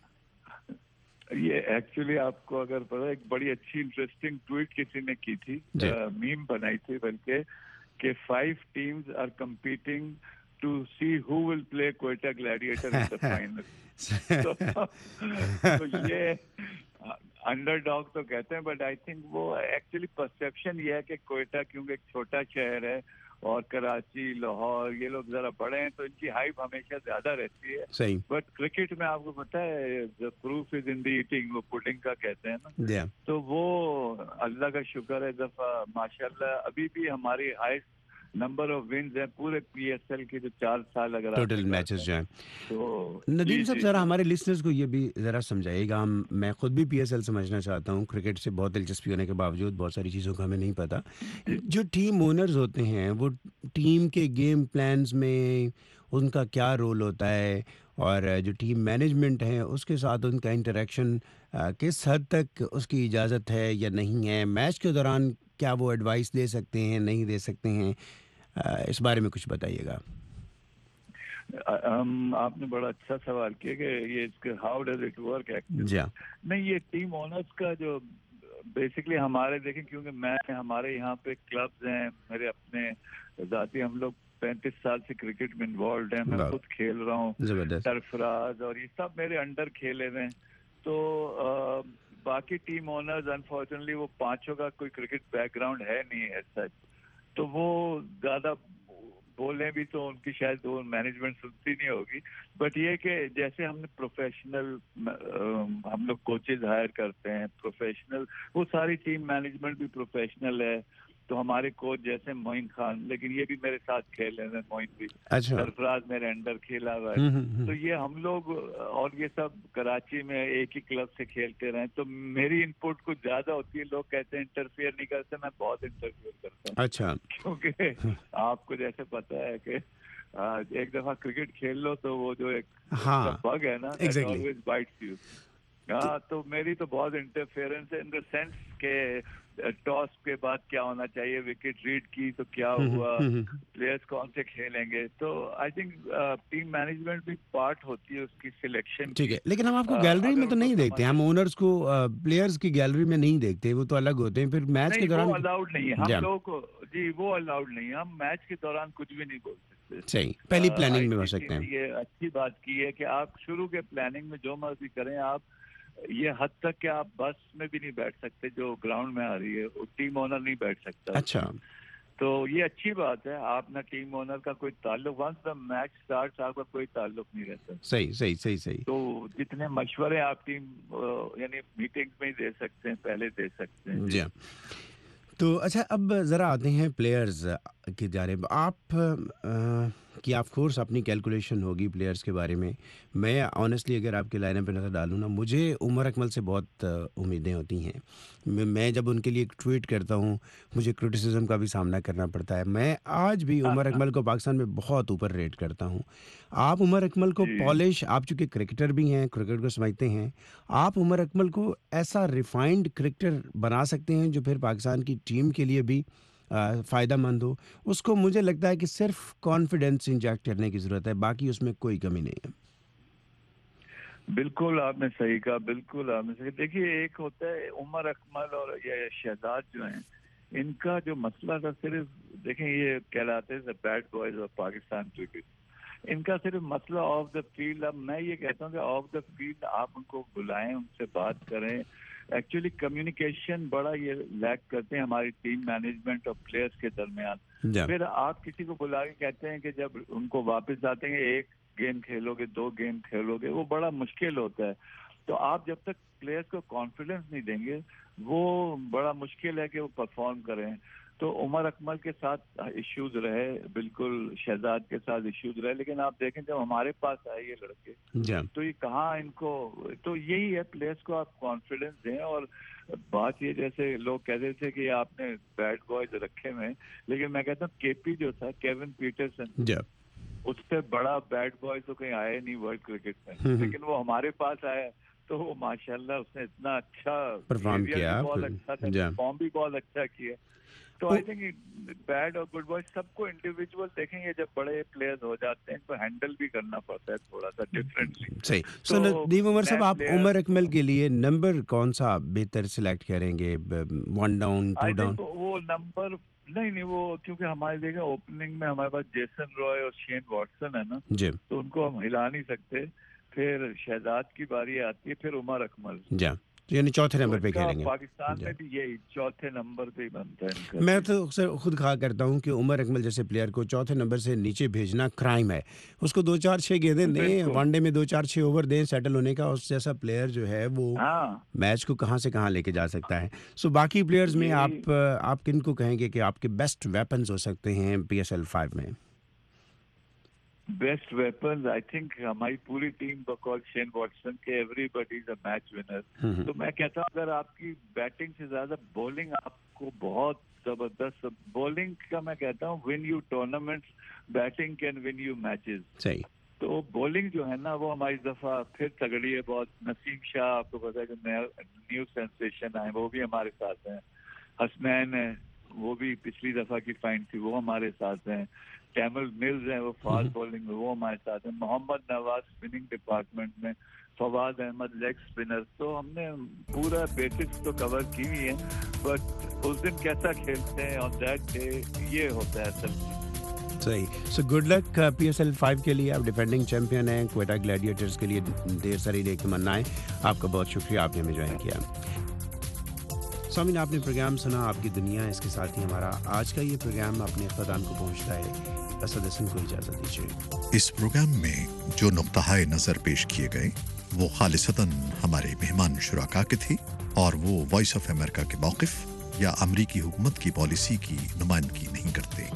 ये एक्चुअली आपको अगर पता है, एक बड़ी अच्छी इंटरेस्टिंग ट्वीट किसी ने की थी, मीम बनाई थी बल्कि, कि 5 teams are competing to see who will play Quetta Gladiator in the final. तो ये अंडरडॉग तो कहते हैं, बट आई थिंक वो एक्चुअली परसेप्शन ये है कि क्वेटा क्योंकि एक छोटा शहर है और कराची लाहौर ये लोग जरा बड़े हैं तो इनकी हाइप हमेशा ज्यादा रहती है. सही. बट क्रिकेट में आपको पता है the proof is in the eating, वो पुडिंग का कहते हैं ना. तो वो अल्लाह का शुक्र है दफा माशाल्लाह अभी भी हमारी हाईएस्ट नंबर ऑफ विन्स है पूरे PSL के जो 4 साल अगर टोटल मैचेस जो हैं. तो नदीम साहब ज़रा हमारे लिसनर्स को ये भी ज़रा समझाइएगा. मैं खुद भी PSL समझना चाहता हूँ. क्रिकेट से बहुत दिलचस्पी होने के बावजूद बहुत सारी चीज़ों का हमें नहीं पता. जो टीम ओनर्स होते हैं वो टीम के गेम प्लान्स में उनका क्या रोल होता है, और जो टीम मैनेजमेंट है उसके साथ उनका इंटरेक्शन किस हद तक उसकी इजाज़त है या नहीं है. मैच के दौरान क्या वो एडवाइस दे सकते हैं, नहीं दे सकते हैं, इस बारे में कुछ बताइएगा. आपने बड़ा अच्छा सवाल किया कि ये इसके how does it work actually. नहीं, ये टीम ओनर्स का जो बेसिकली हमारे देखें, क्योंकि हमारे यहाँ पे क्लब्स हैं, मेरे अपने जाती, हम लोग 35 साल से क्रिकेट में इन्वॉल्व हैं. मैं खुद खेल रहा हूँ, सरफराज और ये सब मेरे अंडर खेले हुए हैं. तो बाकी टीम ओनर्स अनफॉर्चुनेटली वो 5 का कोई क्रिकेट बैकग्राउंड है नहीं है सच, तो वो ज्यादा बोलें भी तो उनकी शायद वो मैनेजमेंट सुनती नहीं होगी, बट ये कि जैसे हमने प्रोफेशनल हम लोग कोचेज हायर करते हैं प्रोफेशनल, वो सारी टीम मैनेजमेंट भी प्रोफेशनल है। तो हमारे कोच जैसे मोइन खान, लेकिन ये भी मेरे साथ खेल रहे हैं, मोइन भी, सरफराज मेरे अंडर खेला हुआ है। तो ये हम लोग और ये सब कराची में एक ही क्लब से खेलते रहे, तो मेरी इनपुट कुछ ज्यादा होती है। लोग कहते हैं इंटरफेयर नहीं करते, मैं बहुत इंटरफेयर करता हूँ। अच्छा। क्योंकि आपको जैसे पता है कि एक दफा क्रिकेट खेल लो तो वो जो एक बग है ना, ऑलवेज बाइट्स यू। हाँ, तो मेरी तो बहुत इंटरफेरेंस है इन द सेंस के टॉस के बाद क्या होना चाहिए, विकेट रीड की तो क्या हुआ, प्लेयर्स कौन से खेलेंगे। तो आई थिंक टीम मैनेजमेंट भी पार्ट होती है उसकी सिलेक्शन। ठीक है, लेकिन हम आपको गैलरी में तो नहीं देखते, हम ओनर्स को प्लेयर्स की गैलरी में नहीं देखते, वो तो अलग होते हैं। फिर मैच के दौरान अलाउड नहीं है हम लोगों को, जी वो अलाउड नहीं है। हम मैच के दौरान कुछ भी नहीं बोल सकते। सही, पहली प्लानिंग में हो सकते हैं। ये अच्छी बात की है कि आप शुरू के प्लानिंग में जो मर्जी करें, आप ये हद तक कि आप बस में भी नहीं बैठ सकते जो ग्राउंड में आ रही है, टीम ओनर नहीं बैठ सकता। अच्छा, तो ये अच्छी बात है। आप ना टीम ओनर का कोई ताल्लुक, वंस द मैच स्टार्ट्स आपका कोई ताल्लुक नहीं रहता। सही सही सही सही। तो जितने मशवरे आप टीम यानी मीटिंग्स में ही दे सकते हैं, पहले दे सकते हैं। जी। तो अच्छा, अब ज़रा आते हैं प्लेयर्स की जानिब। आप कि ऑफ कोर्स अपनी कैलकुलेशन होगी प्लेयर्स के बारे में। मैं ऑनेस्टली अगर आपके लाइनअप पे नज़र डालूँ ना, मुझे उमर अकमल से बहुत उम्मीदें होती हैं। मैं जब उनके लिए ट्वीट करता हूँ, मुझे क्रिटिसिज्म का भी सामना करना पड़ता है। मैं आज भी उमर अकमल को पाकिस्तान में बहुत ऊपर रेट करता हूँ। आप उमर अकमल को पॉलिश, आप चूँकि क्रिकेटर भी हैं, क्रिकेट को समझते हैं, आप उमर अकमल को ऐसा रिफाइंड क्रिकेटर बना सकते हैं जो फिर पाकिस्तान की टीम के लिए भी फ़ायदा मंद हो। उसको मुझे लगता है कि सिर्फ कॉन्फिडेंस इंजेक्ट करने की ज़रूरत है, बाकी उसमें कोई कमी नहीं है। बिल्कुल आपने सही कहा, बिल्कुल आपने सही। देखिए, एक होता है उमर अकमल और ये शहजाद जो हैं, इनका जो मसला था सिर्फ, देखें ये कहलाते हैं bad boys of Pakistan cricket. इनका सिर्फ मसला ऑफ द फील्ड। अब मैं ये कहता हूँ कि ऑफ द फील्ड आप उनको बुलाएं, उनसे बात करें। एक्चुअली कम्युनिकेशन बड़ा ये लैक करते हैं हमारी टीम मैनेजमेंट और प्लेयर्स के दरमियान। फिर आप किसी को बुला के कहते हैं कि जब उनको वापस आते हैं, एक गेम खेलोगे, 2 गेम खेलोगे, वो बड़ा मुश्किल होता है। तो आप जब तक प्लेयर्स को कॉन्फिडेंस नहीं देंगे, वो बड़ा मुश्किल है कि वो परफॉर्म करें। तो उमर अकमल के साथ इश्यूज रहे, बिल्कुल शहजाद के साथ इश्यूज रहे, लेकिन आप देखें जब हमारे पास आए ये लड़के, तो ये कहाँ इनको, तो यही है, प्लेयर्स को आप कॉन्फिडेंस दें। और बात ये, जैसे लोग कहते थे कि आपने बैड बॉयज रखे में, लेकिन मैं कहता हूँ केपी जो था, केविन पीटरसन, उससे बड़ा बैड बॉय तो कहीं आया नहीं वर्ल्ड क्रिकेट में, लेकिन वो हमारे पास आया तो वो माशाल्लाह उसने इतना अच्छा परफॉर्म किया, फॉर्म भी बहुत अच्छा किया। तो आई थिंक बैड और गुड बॉय सबको इंडिविजुअल देखेंगे। जब बड़े प्लेयर्स हो जाते हैं तो हैंडल भी करना पड़ता है थोड़ा सा डिफरेंटली। सही। सो नदीम उमर साहब, आप उमर अकमल के लिए नंबर कौन सा बेहतर सिलेक्ट करेंगे? 1 डाउन, 2 डाउन? वो नंबर नहीं, वो क्योंकि हमारे देखें ओपनिंग में हमारे पास जेसन रॉय और शेन वॉटसन है ना जी, तो उनको हम हिला नहीं सकते। फिर शहजाद की बारी आती है, फिर उमर अकमल, यानी चौथे नंबर पे खेलेंगे। पाकिस्तान में भी यही चौथे नंबर पे ही बनता है। मैं तो अक्सर खुद कहा करता हूँ कि उमर अकमल जैसे प्लेयर को चौथे नंबर से नीचे भेजना क्राइम है। उसको 2-4-6 गेंदें दें, वनडे में 2-4-6 ओवर दें सेटल होने का। उस जैसा प्लेयर जो है वो मैच को कहाँ से कहाँ लेके जा सकता है। सो बाकी प्लेयर्स में आप किन को कहेंगे कि आपके बेस्ट वेपन्स हो सकते हैं PSL 5 में? बेस्ट वेपन आई थिंक हमारी पूरी टीम बकौल शेन वॉटसन के, everybody is a match winner. तो मैं कहता हूँ अगर आपकी बैटिंग से ज्यादा बॉलिंग आपको बहुत जबरदस्त, बॉलिंग का मैं कहता हूँ win you tournaments, batting can win you matches. सही। तो बॉलिंग जो है ना वो हमारी दफा फिर तगड़ी है बहुत। नसीम शाह आपको पता है कि न्यू सेंसेशन आए, वो भी हमारे साथ हैं। हसनैन है, वो भी पिछली दफा की फाइंड थी, वो हमारे साथ हैं। कैमल मिल्स हैं, वो फास्ट बॉलिंग में, वो हमारे साथ हैं। मोहम्मद नवाज स्पिनिंग डिपार्टमेंट में, फवाद अहमद लेग स्पिनर। तो हमने पूरा बेसिक्स तो कवर की हुई है, बट उस दिन कैसा खेलते हैं ऑन दैट डे, ये होता है सब। सही। सो गुड लक PSL 5 के लिए। आप डिफेंडिंग चैंपियन हैं क्वेटा ग्लैडिएटर्स के लिए, ढेर सारी नेक तमन्नाएं। आपका बहुत शुक्रिया, आपने हमें ज्वाइन किया। स्वामीन, आपने प्रोग्राम सुना आपकी दुनिया। इसके साथ ही हमारा आज का ये प्रोग्राम अपने अख्ताम को पहुंचता है। सदस्यन को इजाज़त दीजिए। इस प्रोग्राम में जो नुक्ताए नज़र पेश किए गए वो खालिसतन हमारे मेहमान शुराका के थे और वो वॉइस ऑफ अमेरिका के मौक़िफ़ या अमरीकी हुकूमत की पॉलिसी की नुमाइंदगी नहीं करते।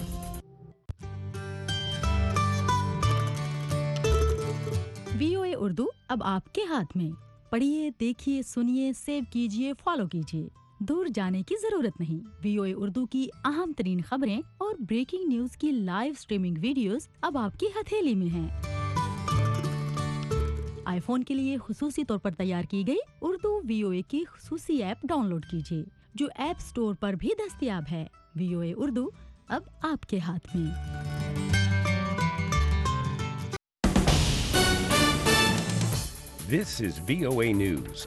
VOA उर्दू अब आपके हाथ में। पढ़िए, देखिए, सुनिए, सेव कीजिए, फॉलो कीजिए। दूर जाने की जरूरत नहीं। VOA उर्दू की अहम तरीन खबरें और ब्रेकिंग न्यूज की लाइव स्ट्रीमिंग वीडियोस अब आपकी हथेली में हैं। आईफोन के लिए खुसूसी तौर पर तैयार की गई उर्दू VOA की खुसूसी ऐप डाउनलोड कीजिए, जो ऐप स्टोर पर भी दस्तयाब है। VOA उर्दू अब आपके हाथ में। This is VOA News.